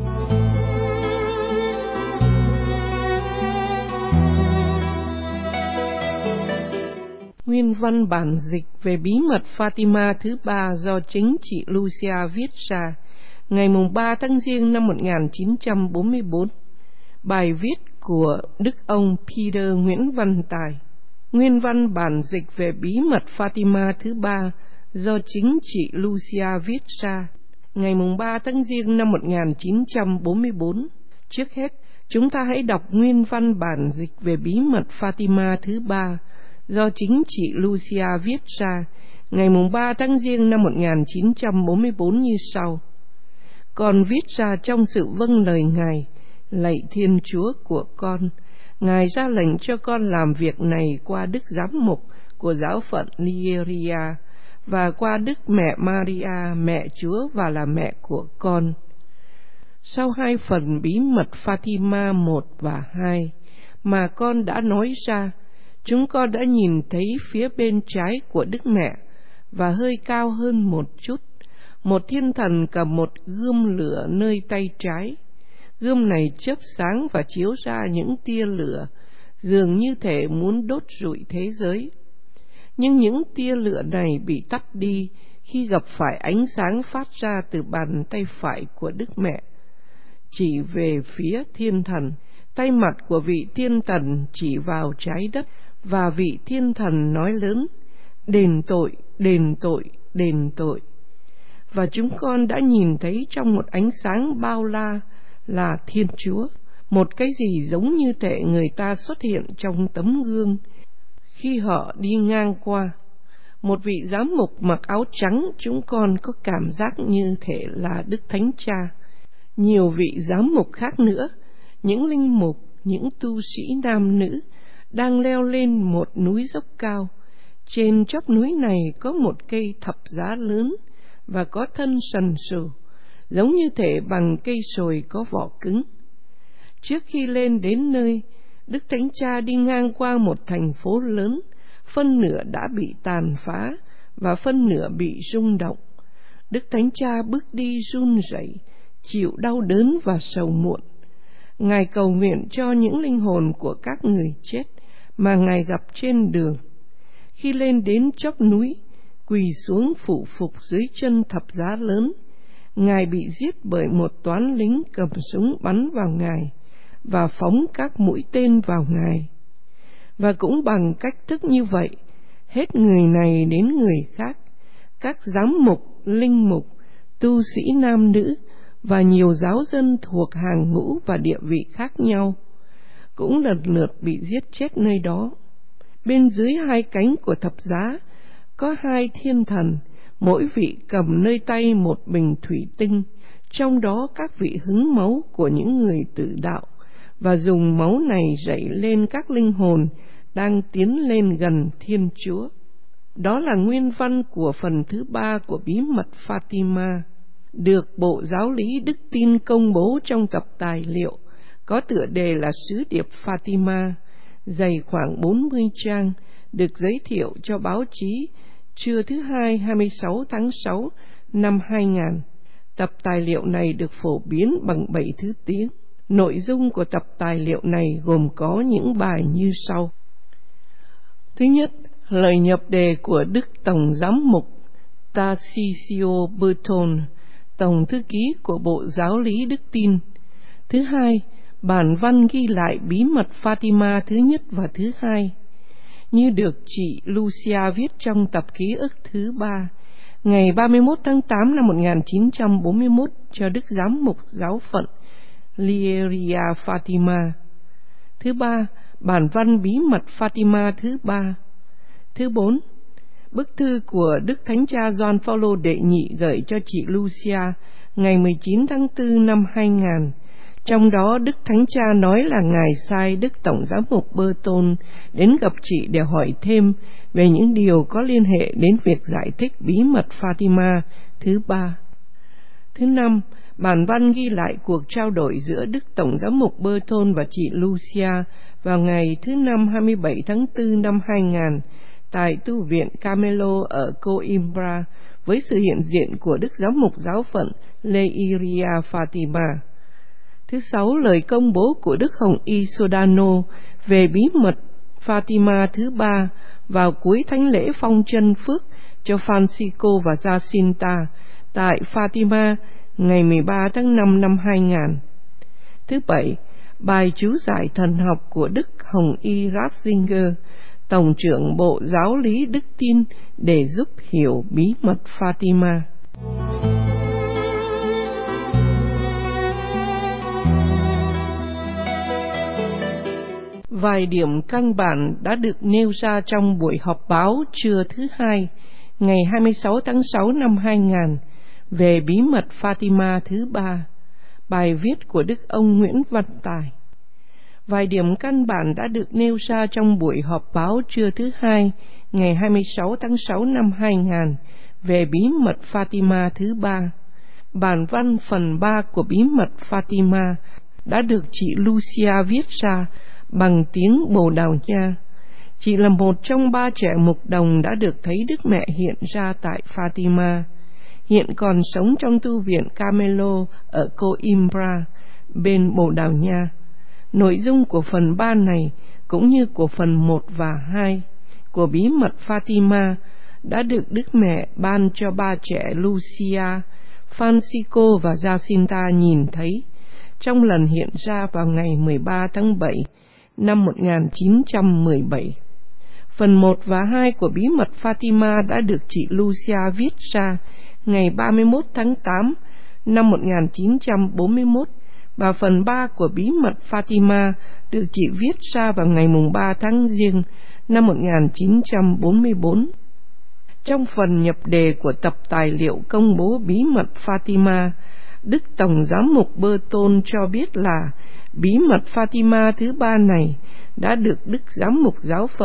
Nguyên văn bản dịch về bí mật Fatima thứ 3 do chính chị Lucia viết ra ngày 3 tháng Giêng năm 1944. Bài viết của Đức ông Peter Nguyễn Văn Tài. Nguyên văn bản dịch về bí mật Fatima thứ 3 do chính chị Lucia viết ra ngày 3 tháng Giêng năm 1944. Trước hết, chúng ta hãy đọc nguyên văn bản dịch về bí mật Fatima thứ 3 do chính chị Lucia viết ra ngày 3 tháng Giêng năm 1944 như sau. Con viết ra trong sự vâng lời Ngài, lạy Thiên Chúa của con, Ngài ra lệnh cho con làm việc này qua Đức Giám mục của Giáo phận Lieria và qua Đức Mẹ Maria, Mẹ Chúa và là mẹ của con. Sau hai phần bí mật Fatima 1 và 2 mà con đã nói ra, chúng con đã nhìn thấy phía bên trái của Đức Mẹ và hơi cao hơn một chút, một thiên thần cầm một gươm lửa nơi tay trái. Gươm này chớp sáng và chiếu ra những tia lửa, dường như thể muốn đốt rụi thế giới. Nhưng những tia lửa này bị tắt đi khi gặp phải ánh sáng phát ra từ bàn tay phải của Đức Mẹ. Chỉ về phía thiên thần, tay mặt của vị thiên thần chỉ vào trái đất, và vị thiên thần nói lớn: đền tội, đền tội, đền tội. Và chúng con đã nhìn thấy trong một ánh sáng bao la là Thiên Chúa, một cái gì giống như thể người ta xuất hiện trong tấm gương khi họ đi ngang qua. Một vị giám mục mặc áo trắng, chúng con có cảm giác như thể là Đức Thánh Cha. Nhiều vị giám mục khác nữa, những linh mục, những tu sĩ nam nữ đang leo lên một núi dốc cao. Trên chóp núi này có một cây thập giá lớn và có thân sần sù, giống như thể bằng cây sồi có vỏ cứng. Trước khi lên đến nơi, Đức Thánh Cha đi ngang qua một thành phố lớn, phân nửa đã bị tàn phá và phân nửa bị rung động. Đức Thánh Cha bước đi run rẩy, chịu đau đớn và sầu muộn. Ngài cầu nguyện cho những linh hồn của các người chết mà Ngài gặp trên đường. Khi lên đến chóp núi, quỳ xuống phủ phục dưới chân thập giá lớn, Ngài bị giết bởi một toán lính cầm súng bắn vào Ngài và phóng các mũi tên vào Ngài. Và cũng bằng cách thức như vậy, hết người này đến người khác, các giám mục, linh mục, tu sĩ nam nữ và nhiều giáo dân thuộc hàng ngũ và địa vị khác nhau cũng lần lượt bị giết chết nơi đó. Bên dưới hai cánh của thập giá có hai thiên thần, mỗi vị cầm nơi tay một bình thủy tinh, trong đó các vị hứng máu của những người tự đạo, và dùng máu này rảy lên các linh hồn đang tiến lên gần Thiên Chúa. Đó là nguyên văn của phần thứ 3 của bí mật Fatima, được Bộ Giáo lý Đức Tin công bố trong tập tài liệu, có tựa đề là Sứ điệp Fatima, dày khoảng 40 trang, được giới thiệu cho báo chí trưa thứ Hai 26 tháng 6 năm 2000. Tập tài liệu này được phổ biến bằng 7 thứ tiếng. Nội dung của tập tài liệu này gồm có những bài như sau. Thứ nhất, lời nhập đề của Đức Tổng Giám mục Tarcisio Berton, Tổng thư ký của Bộ Giáo lý Đức Tin. Thứ hai, bản văn ghi lại bí mật Fatima thứ nhất và thứ hai, như được chị Lucia viết trong tập ký ức thứ 3, ngày 31 tháng 8 năm 1941 cho Đức Giám mục Giáo phận Lieria Fatima. Thứ ba, bản văn bí mật Fatima thứ 3. Thứ 4, bức thư của Đức Thánh Cha Gioan Phaolô đệ nhị gửi cho chị Lucia ngày 19 tháng 4 năm 2000. Trong đó Đức Thánh Cha nói là Ngài sai Đức Tổng Giám mục Berton đến gặp chị để hỏi thêm về những điều có liên hệ đến việc giải thích bí mật Fatima thứ 3. Thứ 5, bản văn ghi lại cuộc trao đổi giữa Đức Tổng Giám mục Berton và chị Lucia vào ngày thứ Năm 27 tháng 4 năm 2000 tại tu viện Carmelo ở Coimbra với sự hiện diện của Đức Giám mục Giáo phận Leiria Fatima. Thứ 6, lời công bố của Đức Hồng Y Sodano về bí mật Fatima thứ 3 vào cuối thánh lễ phong chân phước cho Francisco và Jacinta tại Fatima ngày 13 tháng 5 năm 2000. Thứ 7, bài chú giải thần học của Đức Hồng Y Ratzinger, Tổng trưởng Bộ Giáo lý Đức Tin để giúp hiểu bí mật Fatima. Vài điểm căn bản đã được nêu ra trong buổi họp báo trưa thứ Hai, ngày 26 tháng 6 năm 2000 về bí mật Fatima thứ 3, bài viết của Đức ông Nguyễn Văn Tài. Vài điểm căn bản đã được nêu ra trong buổi họp báo trưa thứ Hai, ngày 26 tháng 6 năm 2000 về bí mật Fatima thứ 3. Bản văn phần 3 của bí mật Fatima đã được chị Lucia viết ra bằng tiếng Bồ Đào Nha. Chị là một trong 3 trẻ mục đồng đã được thấy Đức Mẹ hiện ra tại Fatima, hiện còn sống trong tu viện Carmelo ở Coimbra, bên Bồ Đào Nha. Nội dung của phần 3 này, cũng như của phần 1 và 2 của bí mật Fatima, đã được Đức Mẹ ban cho 3 trẻ Lucia, Francisco và Jacinta nhìn thấy trong lần hiện ra vào ngày 13 tháng 7 năm 1917. Phần 1 và 2 của bí mật Fatima đã được chị Lucia viết ra ngày 31 tháng 8 năm 1941, và phần 3 của bí mật Fatima được chị viết ra vào ngày 3 tháng Giêng năm 1944. Trong phần nhập đề của tập tài liệu công bố bí mật Fatima, Đức Tổng Giám mục Berton cho biết là bí mật Fatima thứ 3 này đã được Đức Giám mục Giáo phận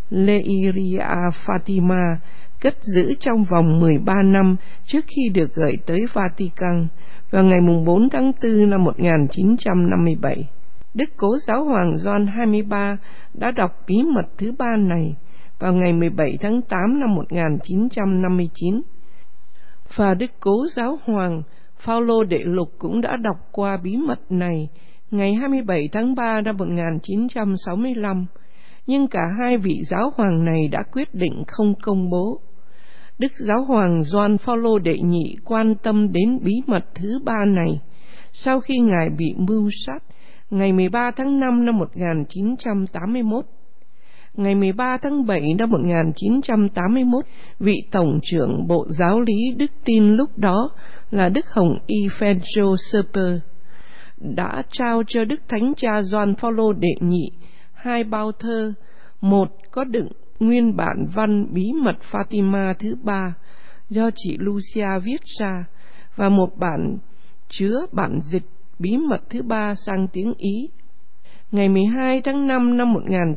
Leiria Fatima cất giữ trong vòng 13 năm trước khi được gửi tới Vatican vào ngày 4 tháng 4 năm 1957. Đức Cố Giáo hoàng Gioan 23 đã đọc bí mật thứ ba này vào ngày 17 tháng 8 năm 1959. Và Đức Cố Giáo hoàng Phaolô Đệ Lục cũng đã đọc qua bí mật này ngày 27 tháng 3 năm 1965, nhưng cả hai vị giáo hoàng này đã quyết định không công bố. Đức Giáo hoàng Gioan Phaolô Đệ Nhị quan tâm đến bí mật thứ ba này sau khi Ngài bị mưu sát ngày 13 tháng 5 năm 1981. Ngày 13 tháng 7 năm 1981, vị Tổng trưởng Bộ Giáo lý Đức Tin lúc đó là Đức Hồng Y Fedro Serper đã trao cho Đức Thánh Cha Gioan Phaolô Đệ Nhị 2 bao thơ, một có đựng nguyên bản văn bí mật Fatima thứ ba do chị Lucia viết ra, và một bản chứa bản dịch bí mật thứ ba sang tiếng Ý. Ngày 12 tháng 5 năm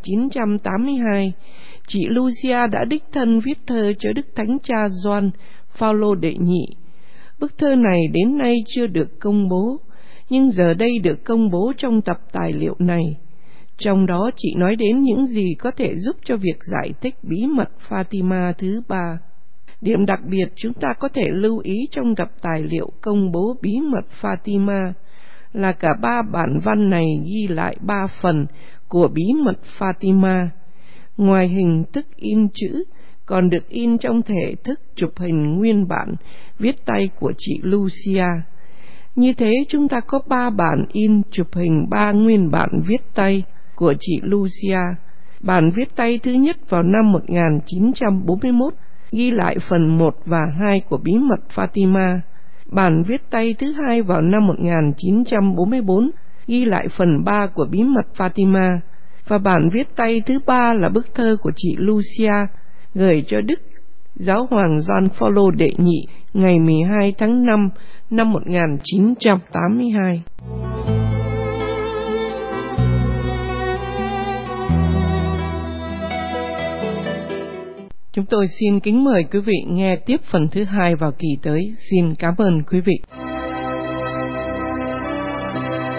1982, chị Lucia đã đích thân viết thơ cho Đức Thánh Cha Gioan Phaolô Đệ Nhị. Bức thơ này đến nay chưa được công bố, nhưng giờ đây được công bố trong tập tài liệu này. Trong đó chị nói đến những gì có thể giúp cho việc giải thích bí mật Fatima thứ ba. Điểm đặc biệt chúng ta có thể lưu ý trong tập tài liệu công bố bí mật Fatima là cả 3 bản văn này ghi lại 3 phần của bí mật Fatima. Ngoài hình thức in chữ, còn được in trong thể thức chụp hình nguyên bản viết tay của chị Lucia. Như thế chúng ta có 3 bản in chụp hình 3 nguyên bản viết tay của chị Lucia. Bản viết tay thứ nhất vào năm 1941 ghi lại phần 1 và 2 của bí mật Fatima. Bản viết tay thứ hai vào năm 1944 ghi lại phần 3 của bí mật Fatima. Và bản viết tay thứ ba là bức thơ của chị Lucia gửi cho Đức Giáo hoàng Gioan Phaolô Đệ Nhị ngày 12 tháng 5 năm 1982. Chúng tôi xin kính mời quý vị nghe tiếp phần thứ hai vào kỳ tới. Xin cảm ơn quý vị.